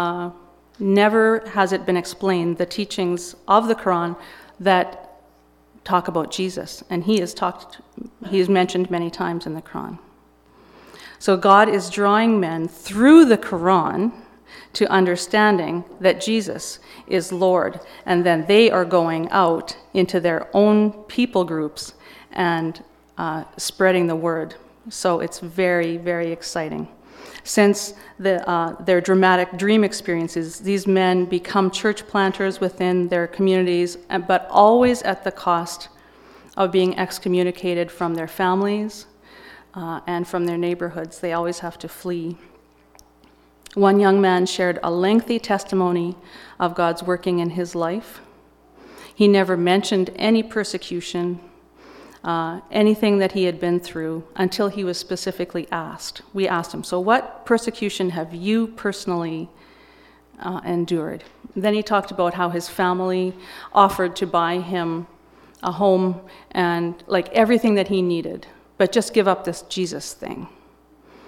D: has it been explained the teachings of the Quran that talk about Jesus. And he is mentioned many times in the Quran. So God is drawing men through the Quran to understanding that Jesus is Lord. And then they are going out into their own people groups and spreading the word. So it's very, very exciting. Since their dramatic dream experiences, these men become church planters within their communities, but always at the cost of being excommunicated from their families and from their neighborhoods. They always have to flee. One young man shared a lengthy testimony of God's working in his life. He never mentioned any persecution, anything that he had been through, until he was specifically asked. We asked him, so what persecution have you personally endured? Then he talked about how his family offered to buy him a home and like everything that he needed, but just give up this Jesus thing.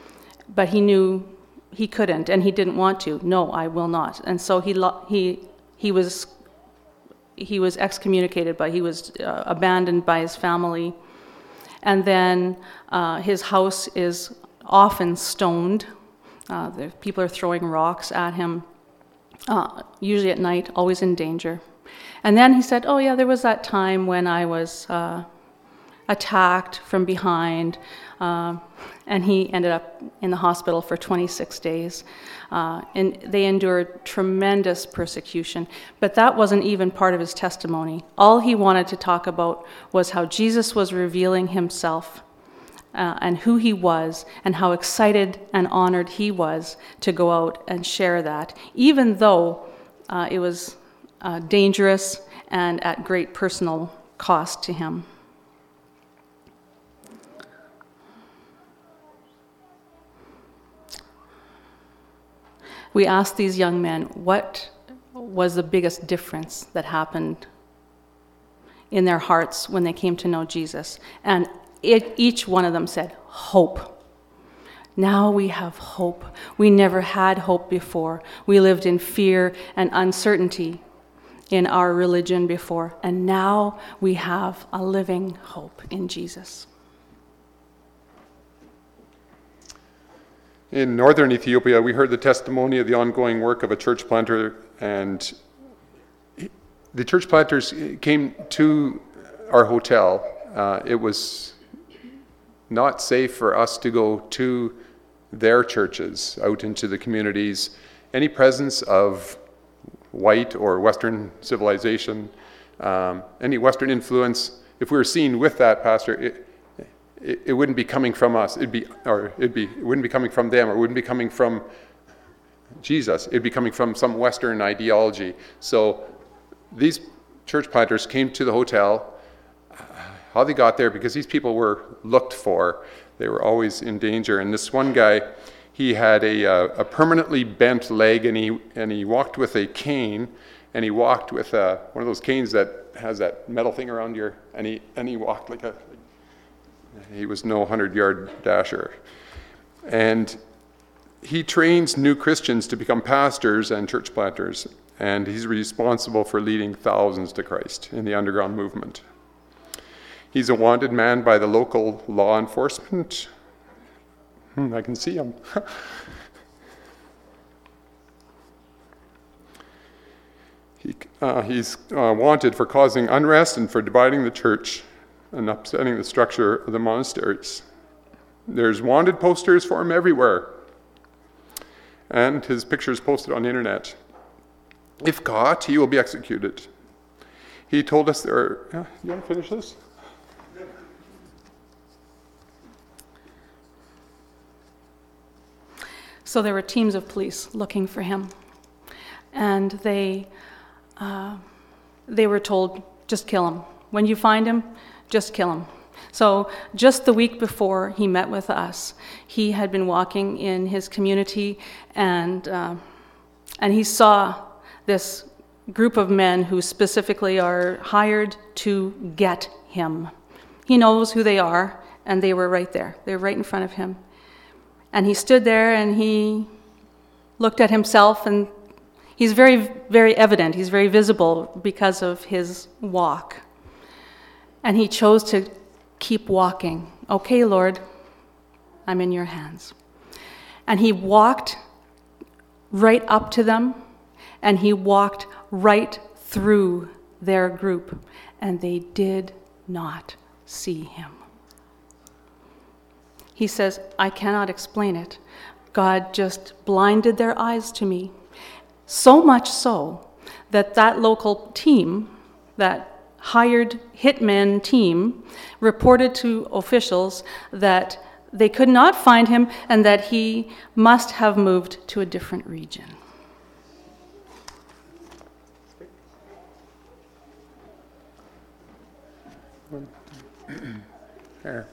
D: but he knew he couldn't, and he didn't want to. No, I will not. And so he was excommunicated, but he was abandoned by his family. And then his house is often stoned. People are throwing rocks at him, usually at night, always in danger. And then he said, oh yeah, there was that time when I was attacked from behind, and he ended up in the hospital for 26 days. And they endured tremendous persecution, but that wasn't even part of his testimony. All he wanted to talk about was how Jesus was revealing himself and who he was, and how excited and honored he was to go out and share that, even though it was dangerous and at great personal cost to him. We asked these young men, what was the biggest difference that happened in their hearts when they came to know Jesus? And each one of them said, hope. Now we have hope. We never had hope before. We lived in fear and uncertainty in our religion before, and now we have a living hope in Jesus.
A: In northern Ethiopia, we heard the testimony of the ongoing work of a church planter, and the church planters came to our hotel. It was not safe for us to go to their churches, out into the communities. Any presence of white or Western civilization, any Western influence, if we were seen with that pastor, it wouldn't be coming from us. It wouldn't be coming from them, or it wouldn't be coming from Jesus. It'd be coming from some Western ideology. So these church planters came to the hotel. How they got there, because these people were looked for. They were always in danger. And this one guy, he had a permanently bent leg, and he walked with a cane, and he walked with one of those canes that has that metal thing around your, and he walked like he was no 100-yard dasher. And he trains new Christians to become pastors and church planters, and he's responsible for leading thousands to Christ in the underground movement. He's a wanted man by the local law enforcement. I can see him. He's wanted for causing unrest and for dividing the church and upsetting the structure of the monasteries. There's wanted posters for him everywhere, and his picture is posted on the internet. If caught, he will be executed. He told us there are... you want to finish this?
D: So there were teams of police looking for him, and they were told, just kill him. When you find him, just kill him. So just the week before he met with us, he had been walking in his community, and he saw this group of men who specifically are hired to get him. He knows who they are, and they were right there. They were right in front of him. And he stood there and he looked at himself, and he's very, very evident. He's very visible because of his walk. And he chose to keep walking. Okay, Lord, I'm in your hands. And he walked right up to them, and he walked right through their group, and they did not see him. He says, I cannot explain it. God just blinded their eyes to me. So much so that local team, that hired hitman team, reported to officials that they could not find him and that he must have moved to a different region.
A: There.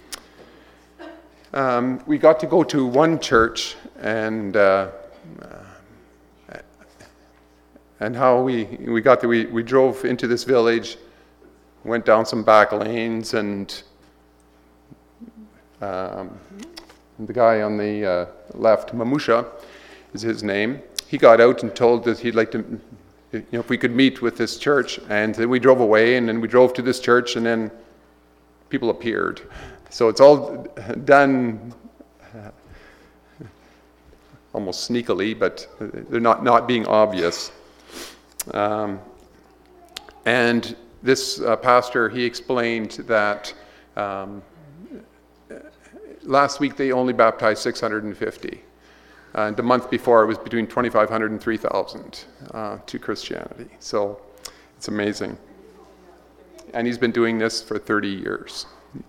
A: We got to go to one church, and how we got there, we drove into this village, went down some back lanes, and the guy on the left, Mamusha is his name. He got out and told that he'd like to, if we could meet with this church. And then we drove away, and then we drove to this church, and then people appeared. So it's all done almost sneakily, but they're not being obvious. And this pastor, he explained that last week they only baptized 650. The month before it was between 2,500 and 3,000 to Christianity. So it's amazing. And he's been doing this for 30 years.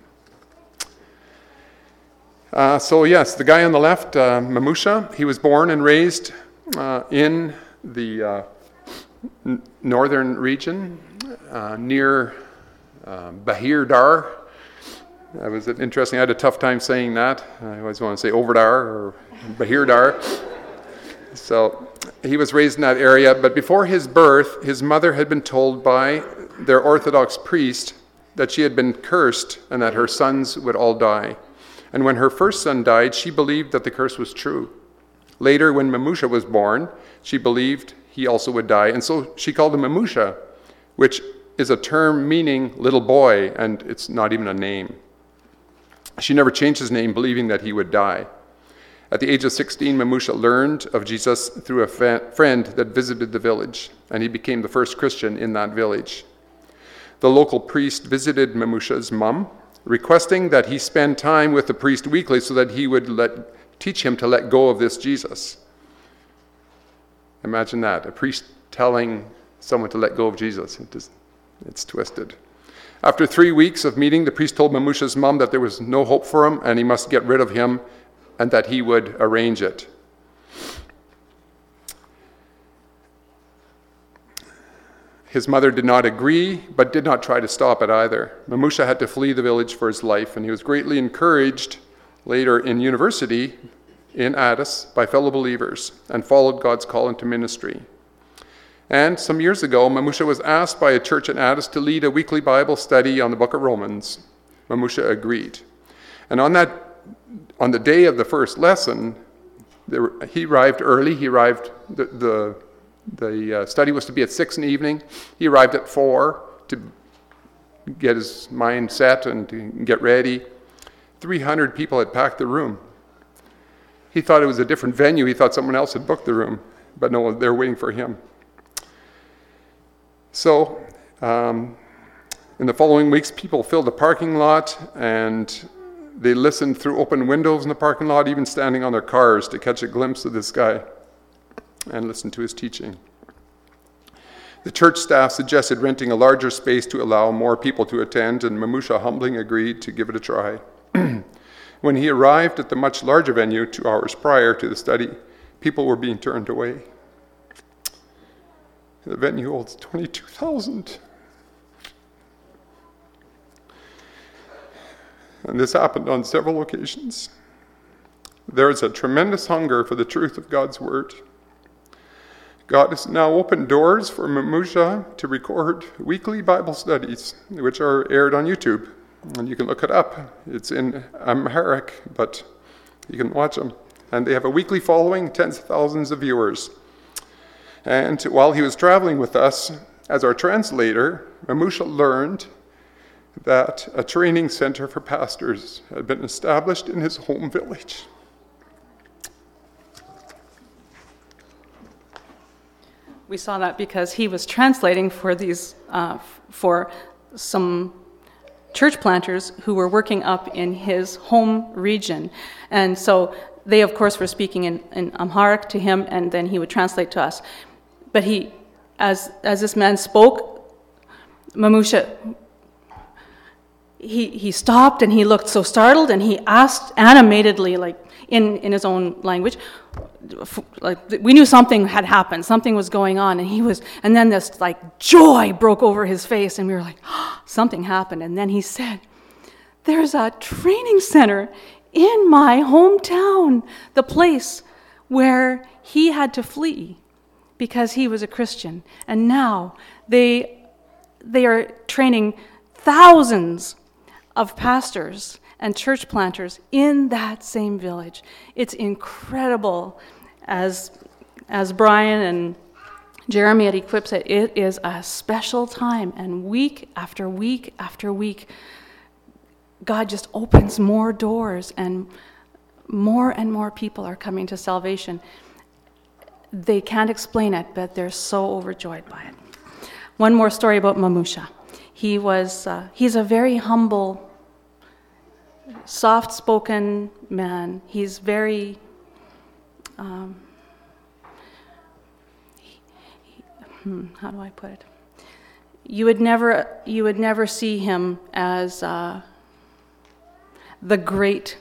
A: So yes, the guy on the left, Mamusha, he was born and raised in the northern region near Bahir Dar. That was interesting. I had a tough time saying that. I always want to say Overdar or Bahir Dar. So he was raised in that area, but before his birth, his mother had been told by their Orthodox priest that she had been cursed and that her sons would all die. And when her first son died, she believed that the curse was true. Later, when Mamusha was born, she believed he also would die, and so she called him Mamusha, which is a term meaning little boy, and it's not even a name. She never changed his name, believing that he would die. At the age of 16, Mamusha learned of Jesus through a friend that visited the village, and he became the first Christian in that village. The local priest visited Mamusha's mom, requesting that he spend time with the priest weekly so that he would teach him to let go of this Jesus. Imagine that, a priest telling someone to let go of Jesus. It's twisted. After 3 weeks of meeting, the priest told Mamusha's mom that there was no hope for him and he must get rid of him and that he would arrange it. His mother did not agree, but did not try to stop it either. Mamusha had to flee the village for his life, and he was greatly encouraged later in university in Addis by fellow believers and followed God's call into ministry. And some years ago, Mamusha was asked by a church in Addis to lead a weekly Bible study on the book of Romans. Mamusha agreed. And on the day of the first lesson, he arrived early. He arrived, the study was to be at 6 in the evening. He arrived at 4 to get his mind set and to get ready. 300 people had packed the room. He thought it was a different venue. He thought someone else had booked the room, but no, they were waiting for him. So, in the following weeks, people filled the parking lot, and they listened through open windows in the parking lot, even standing on their cars to catch a glimpse of this guy and listen to his teaching. The church staff suggested renting a larger space to allow more people to attend, and Mamusha humbly agreed to give it a try. When he arrived at the much larger venue 2 hours prior to the study, people were being turned away. The venue holds 22,000. And this happened on several occasions. There is a tremendous hunger for the truth of God's word. God has now opened doors for Mamusha to record weekly Bible studies, which are aired on YouTube. And you can look it up. It's in Amharic, but you can watch them. And they have a weekly following, tens of thousands of viewers. And while he was traveling with us as our translator, Mamusha learned that a training center for pastors had been established in his home village.
D: We saw that because he was translating for these for some church planters who were working up in his home region. And so they, of course, were speaking in Amharic to him, and then he would translate to us. But he, as this man spoke, Mamusha, he stopped and he looked so startled, and he asked animatedly, like in his own language, like we knew something had happened, something was going on, and then this like joy broke over his face, and we were like, oh, something happened. And then he said, "There's a training center in my hometown, the place where he had to flee because he was a Christian, and now they are training thousands of pastors and church planters in that same village. It's incredible. As Brian and Jeremy had equipped it, it is a special time, and week after week after week, God just opens more doors, and more people are coming to salvation. They can't explain it, but they're so overjoyed by it. One more story about Mamusha. He's a very humble, soft-spoken man. He's very, how do I put it? You would never see him as the great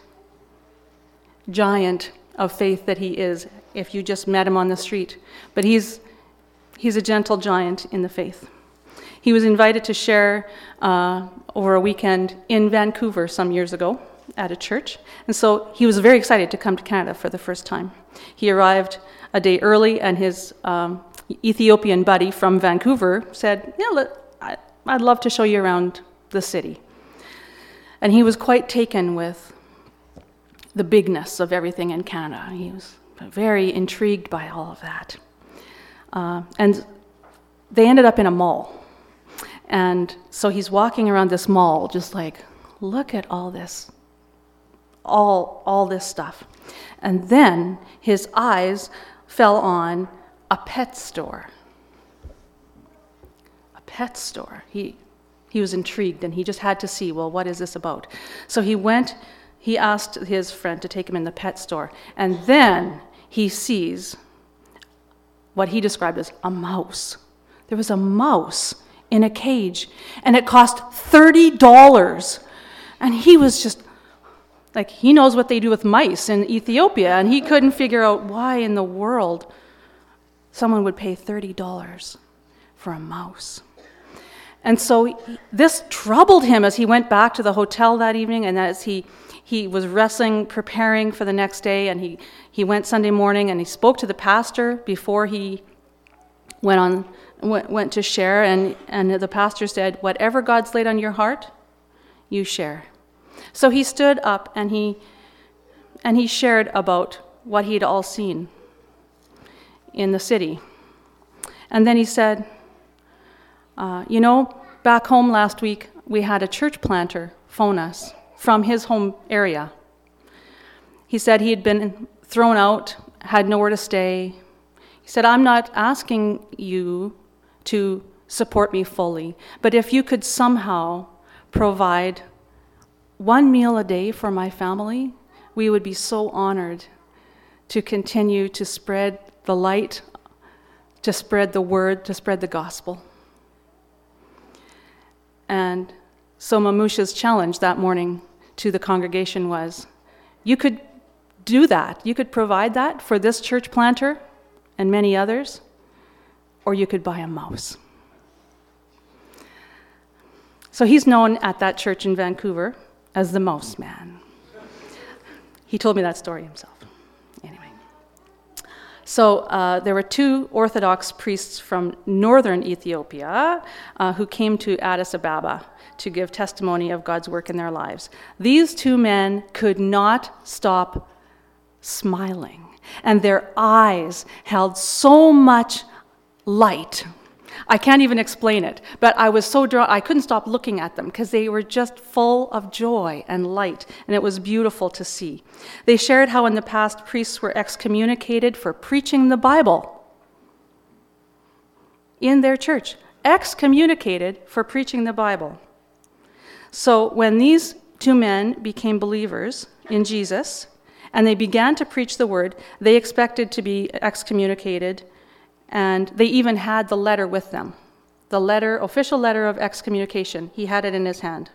D: giant of faith that he is if you just met him on the street. But he's a gentle giant in the faith. He was invited to share over a weekend in Vancouver some years ago at a church. And so he was very excited to come to Canada for the first time. He arrived a day early, and his Ethiopian buddy from Vancouver said, I'd love to show you around the city. And he was quite taken with the bigness of everything in Canada. He was very intrigued by all of that. And they ended up in a mall. And so he's walking around this mall just like, look at all this, all this stuff. And then his eyes fell on a pet store. A pet store. He was intrigued, and he just had to see, well, what is this about? So he asked his friend to take him in the pet store, and then he sees what he described as a mouse. There was a mouse in a cage, and it cost $30. And he was just, like, he knows what they do with mice in Ethiopia, and he couldn't figure out why in the world someone would pay $30 for a mouse. And so this troubled him as he went back to the hotel that evening, and as he was wrestling, preparing for the next day, and he went Sunday morning, and he spoke to the pastor before he went to share, and the pastor said, whatever God's laid on your heart, you share. So he stood up, and he shared about what he'd all seen in the city. And then he said, back home last week, we had a church planter phone us from his home area. He said he had been thrown out, had nowhere to stay. He said, I'm not asking you to support me fully, but if you could somehow provide one meal a day for my family, we would be so honored to continue to spread the light, to spread the word, to spread the gospel. And so Mamusha's challenge that morning to the congregation was, you could do that, you could provide that for this church planter and many others, or you could buy a mouse. So he's known at that church in Vancouver as the Mouse Man. He told me that story himself. Anyway. So there were two Orthodox priests from northern Ethiopia who came to Addis Ababa to give testimony of God's work in their lives. These two men could not stop smiling, and their eyes held so much light. I can't even explain it, but I was so drawn, I couldn't stop looking at them because they were just full of joy and light, and it was beautiful to see. They shared how in the past priests were excommunicated for preaching the Bible in their church, excommunicated for preaching the Bible. So when these two men became believers in Jesus, and they began to preach the word, they expected to be excommunicated, and they even had the letter with them. The letter, official letter of excommunication. He had it in his hand.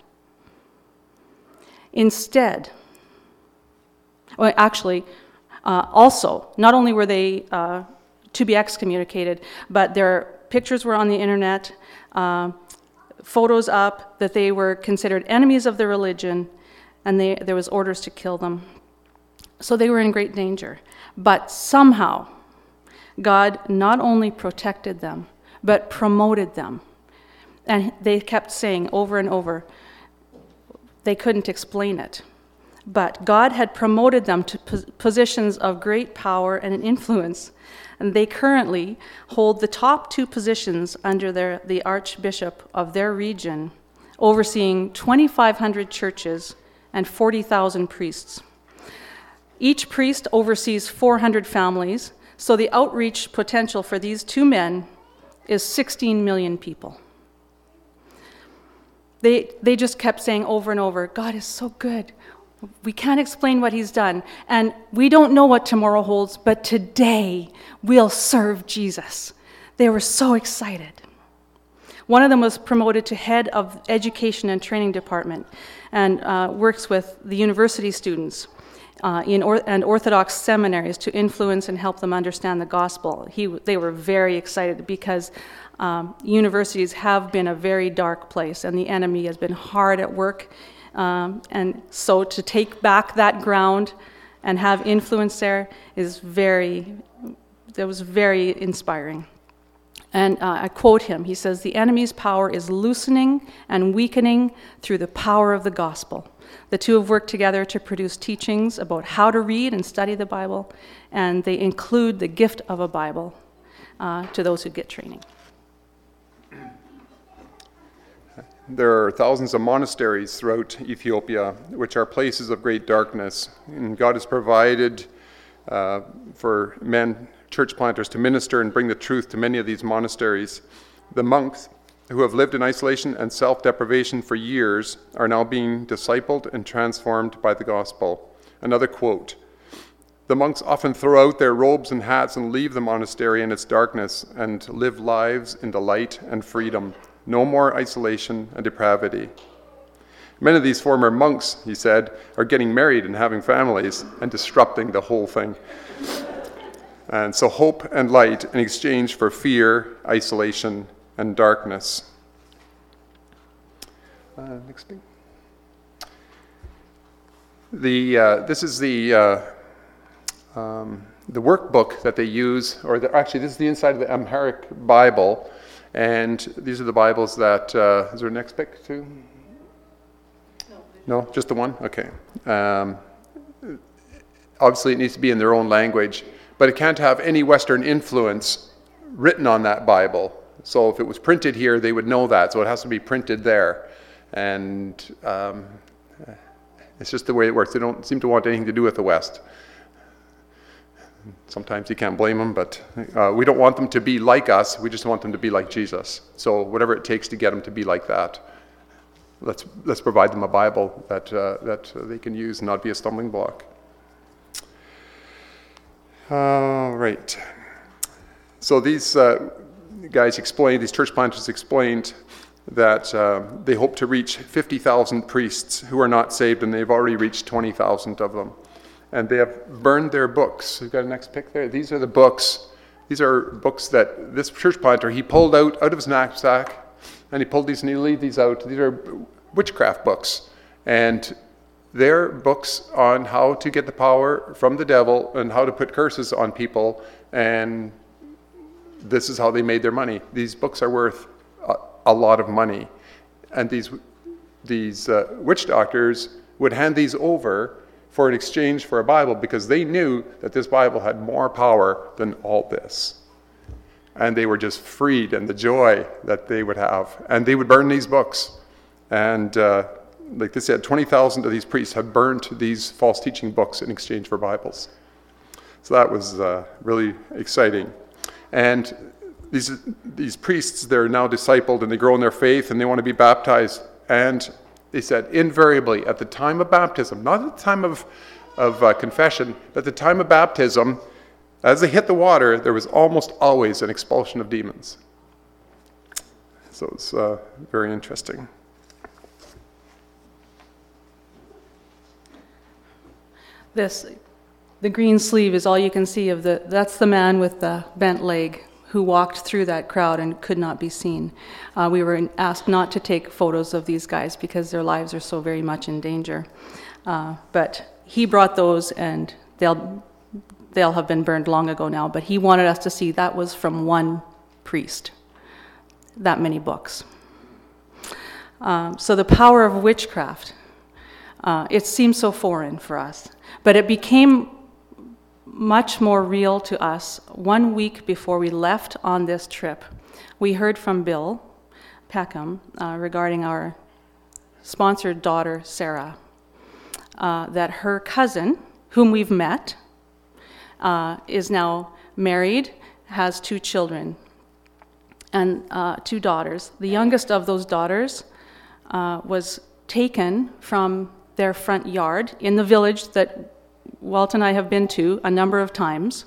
D: Instead, also, not only were they to be excommunicated, but their pictures were on the internet, photos up that they were considered enemies of the religion, and there was orders to kill them. So they were in great danger. But somehow, God not only protected them, but promoted them. And they kept saying over and over, They couldn't explain it. But God had promoted them to positions of great power and influence, and they currently hold the top 2 positions under the archbishop of their region, overseeing 2,500 churches and 40,000 priests. Each priest oversees 400 families, so the outreach potential for these 2 men is 16 million people. They just kept saying over and over, God is so good. We can't explain what he's done, and we don't know what tomorrow holds, but today we'll serve Jesus. They were so excited. One of them was promoted to head of education and training department and works with the university students and Orthodox seminaries to influence and help them understand the gospel. They were very excited because universities have been a very dark place, and the enemy has been hard at work. And so to take back that ground and have influence there was very inspiring. And I quote him. He says, "The enemy's power is loosening and weakening through the power of the gospel. The 2 have worked together to produce teachings about how to read and study the Bible, and they include the gift of a Bible to those who get training."
A: There are thousands of monasteries throughout Ethiopia, which are places of great darkness. And God has provided for men, church planters, to minister and bring the truth to many of these monasteries. The monks, who have lived in isolation and self-deprivation for years, are now being discipled and transformed by the gospel. Another quote, "The monks often throw out their robes and hats and leave the monastery in its darkness and live lives in delight and freedom. No more isolation and depravity." Many of these former monks, he said, are getting married and having families and disrupting the whole thing. And so hope and light in exchange for fear, isolation, and darkness. Next thing. This is the workbook that they use, actually this is the inside of the Amharic Bible. And these are the Bibles that, is there a next pick too? No, just the one? Okay. Obviously it needs to be in their own language, but it can't have any Western influence written on that Bible. So if it was printed here, they would know that, so it has to be printed there. And it's just the way it works. They don't seem to want anything to do with the West. Sometimes you can't blame them, but we don't want them to be like us. We just want them to be like Jesus. So whatever it takes to get them to be like that, let's provide them a Bible that they can use and not be a stumbling block. All right. So these guys explained, these church planters explained that they hope to reach 50,000 priests who are not saved, and they've already reached 20,000 of them. And they have burned their books. We've got a next pic there. These are the books. These are books that this church planter, he pulled out of his knapsack, and he pulled these and he laid these out. These are witchcraft books. And they're books on how to get the power from the devil and how to put curses on people. And this is how they made their money. These books are worth a lot of money. And these witch doctors would hand these over for an exchange for a Bible, because they knew that this Bible had more power than all this. And they were just freed, and the joy that they would have. And they would burn these books. And like they said, 20,000 of these priests have burned these false teaching books in exchange for Bibles. So that was really exciting. And these priests, they're now discipled, and they grow in their faith, and they want to be baptized. And they said, invariably, at the time of baptism, not at the time of confession, but at the time of baptism, as they hit the water, there was almost always an expulsion of demons. So it's very interesting.
D: The green sleeve is all you can see of that's the man with the bent leg who walked through that crowd and could not be seen. We were asked not to take photos of these guys because their lives are so very much in danger. But he brought those, and they'll have been burned long ago now, but he wanted us to see that was from one priest, that many books. So the power of witchcraft. It seemed so foreign for us. But it became much more real to us 1 week before we left on this trip. We heard from Bill Peckham regarding our sponsored daughter, Sarah, that her cousin, whom we've met, is now married, has 2 children and 2 daughters. The youngest of those daughters was taken from their front yard in the village that Walt and I have been to a number of times.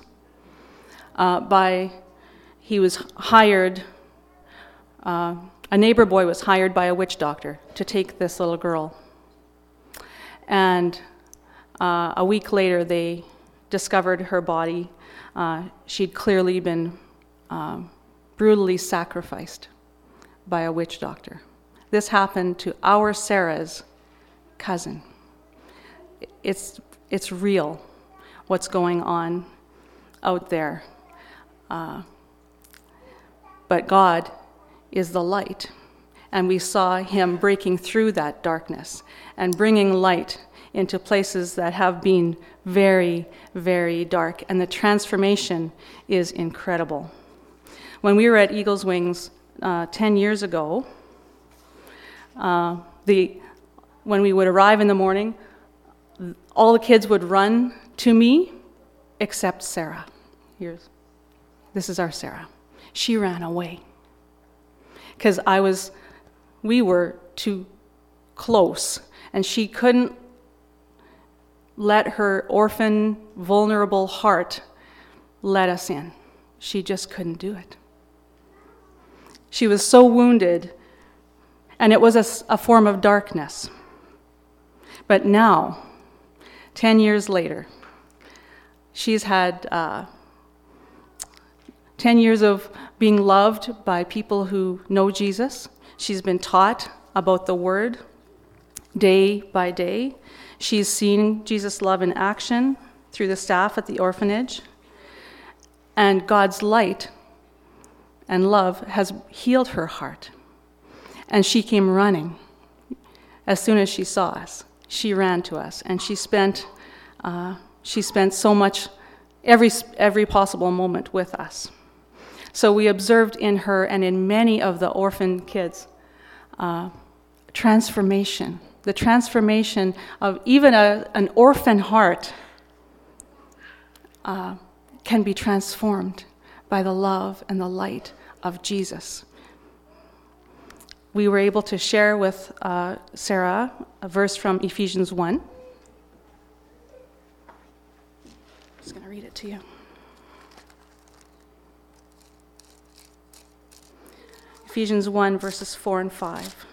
D: He was hired, a neighbor boy was hired by a witch doctor to take this little girl. And a week later, they discovered her body. She'd clearly been brutally sacrificed by a witch doctor. This happened to our Sarah's cousin. It's real, what's going on out there. But God is the light, and we saw him breaking through that darkness and bringing light into places that have been very, very dark, and the transformation is incredible. When we were at Eagle's Wings 10 years ago, when we would arrive in the morning, all the kids would run to me except Sarah. This is our Sarah. She ran away because we were too close, and she couldn't let her orphan, vulnerable heart let us in. She just couldn't do it. She was so wounded, and it was a form of darkness. But now, 10 years later, she's had 10 years of being loved by people who know Jesus. She's been taught about the Word day by day. She's seen Jesus' love in action through the staff at the orphanage. And God's light and love has healed her heart. And she came running as soon as she saw us. She ran to us, and she spent so much, every possible moment with us. So we observed in her and in many of the orphan kids transformation. The transformation of even an orphan heart can be transformed by the love and the light of Jesus. We were able to share with Sarah a verse from Ephesians 1. I'm just going to read it to you. Ephesians 1, verses 4 and 5.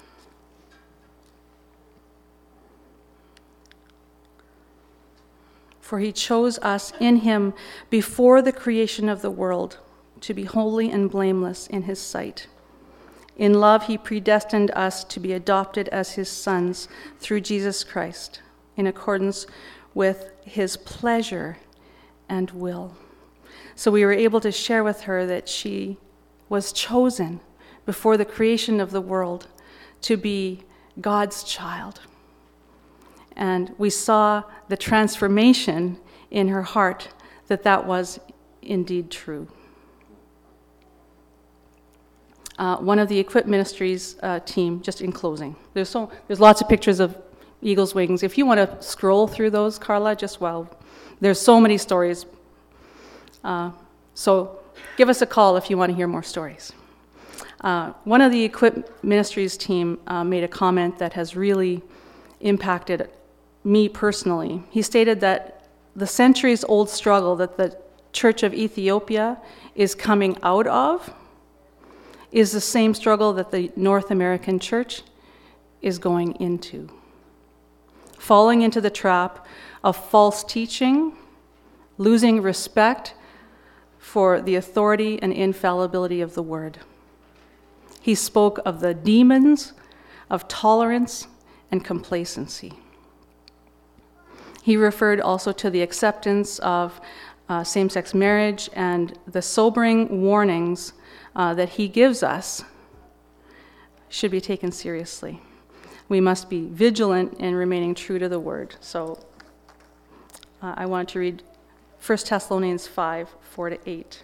D: For he chose us in him before the creation of the world to be holy and blameless in his sight. In love, he predestined us to be adopted as his sons through Jesus Christ, in accordance with his pleasure and will. So we were able to share with her that she was chosen before the creation of the world to be God's child. And we saw the transformation in her heart that was indeed true. One of the Equip Ministries team, just in closing, there's lots of pictures of Eagle's Wings. If you want to scroll through those, Carla, there's so many stories. So give us a call if you want to hear more stories. One of the Equip Ministries team made a comment that has really impacted me personally. He stated that the centuries-old struggle that the Church of Ethiopia is coming out of is the same struggle that the North American church is going into. Falling into the trap of false teaching, losing respect for the authority and infallibility of the Word. He spoke of the demons of tolerance and complacency. He referred also to the acceptance of same-sex marriage and the sobering warnings that he gives us should be taken seriously. we must be vigilant in remaining true to the word. So I want to read 1 Thessalonians 5, 4-8.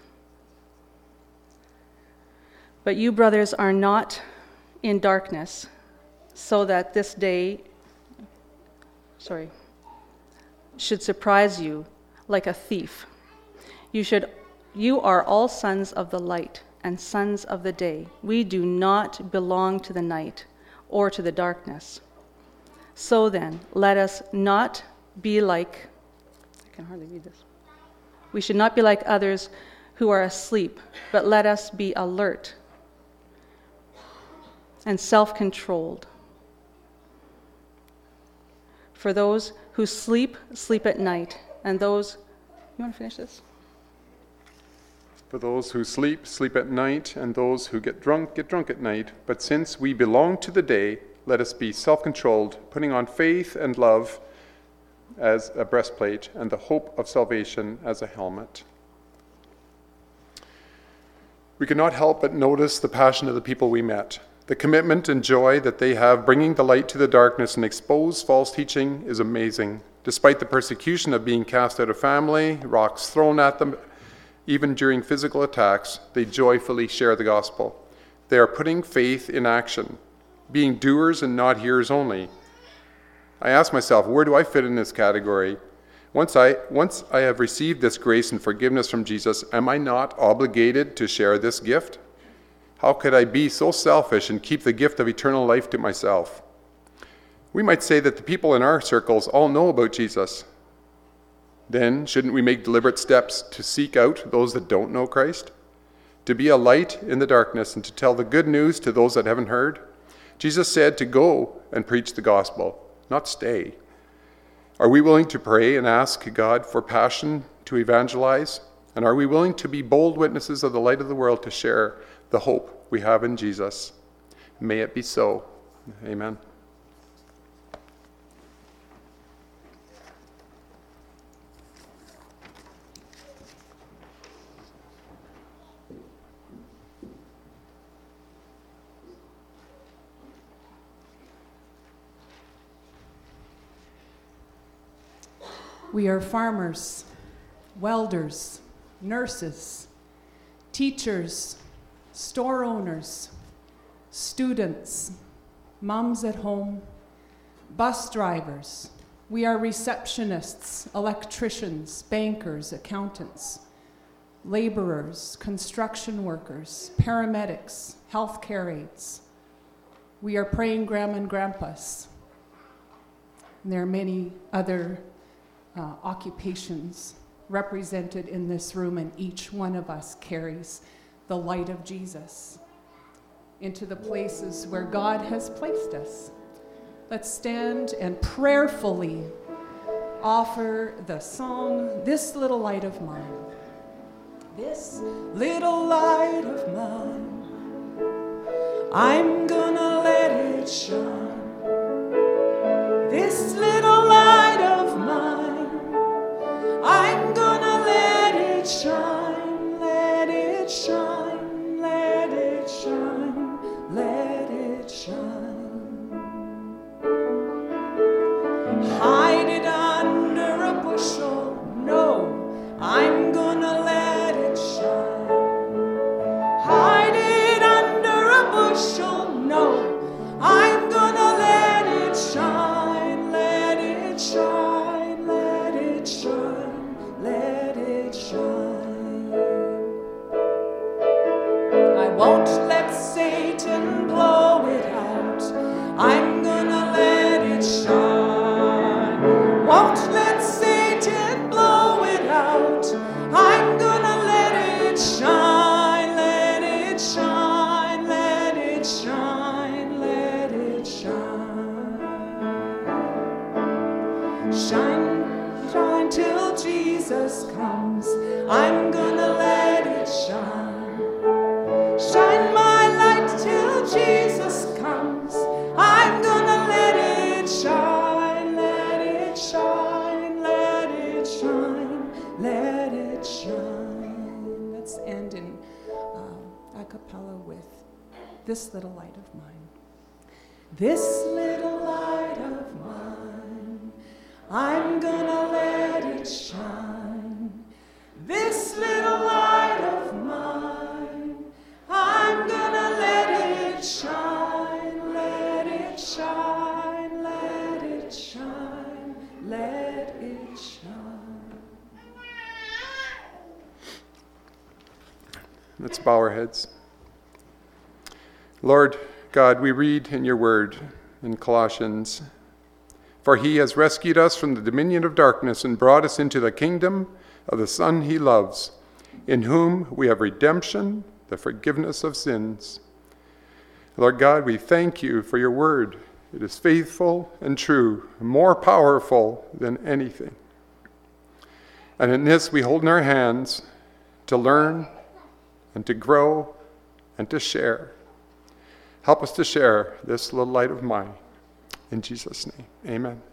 D: But you, brothers, are not in darkness, so that this day should surprise you like a thief. You are all sons of the light and sons of the day. We do not belong to the night or to the darkness. So then, let us not be like, I can hardly read this. We should not be like others who are asleep, but let us be alert and self-controlled. For those who sleep, sleep at night, and those, you want to finish this?
A: For those who sleep, sleep at night, and those who get drunk at night. But since we belong to the day, let us be self-controlled, putting on faith and love as a breastplate, and the hope of salvation as a helmet. We could not help but notice the passion of the people we met. The commitment and joy that they have bringing the light to the darkness and expose false teaching is amazing. Despite the persecution of being cast out of family, rocks thrown at them, even during physical attacks, they joyfully share the gospel. They are putting faith in action, being doers and not hearers only. I ask myself, where do I fit in this category? Once I have received this grace and forgiveness from Jesus, am I not obligated to share this gift? How could I be so selfish and keep the gift of eternal life to myself? We might say that the people in our circles all know about Jesus. Then, shouldn't we make deliberate steps to seek out those that don't know Christ? To be a light in the darkness and to tell the good news to those that haven't heard? Jesus said to go and preach the gospel, not stay. Are we willing to pray and ask God for passion to evangelize? And are we willing to be bold witnesses of the light of the world to share the hope we have in Jesus? May it be so. Amen.
I: We are farmers, welders, nurses, teachers, store owners, students, moms at home, bus drivers. We are receptionists, electricians, bankers, accountants, laborers, construction workers, paramedics, healthcare aides. We are praying grandma and grandpas. And there are many other occupations represented in this room, and each one of us carries the light of Jesus into the places where God has placed us. Let's stand and prayerfully offer the song, This Little Light of Mine. This little light of mine, I'm gonna let it shine. This little light of mine, I'm gonna let it shine, let it shine, let it shine, let it shine. Hide it under a bushel, no, I'm gonna let it shine. Hide it under a bushel, no, I'm gonna let it shine, let it shine, let it shine. Let it shine. I won't let Satan blow it out. I'm gonna let it shine. Won't let Satan blow it out. I'm gonna let it shine. Let it shine. Let it shine. Let it shine. Shine till Jesus comes. I'm gonna let it shine. Shine my light till Jesus comes. I'm gonna let it shine. Let it shine. Let it shine. Let it shine. Let's end in a cappella with This Little Light of Mine. This little light of mine, I'm gonna let it shine. This little light of mine, I'm gonna let it shine, let it shine, let it shine, let it shine.
A: Let's bow our heads. Lord God, we read in your word in Colossians, "For he has rescued us from the dominion of darkness and brought us into the kingdom of the Son he loves, in whom we have redemption, the forgiveness of sins." Lord God, we thank you for your word. It is faithful and true, more powerful than anything. And in this we hold in our hands to learn and to grow and to share. Help us to share this little light of mine. In Jesus' name, amen.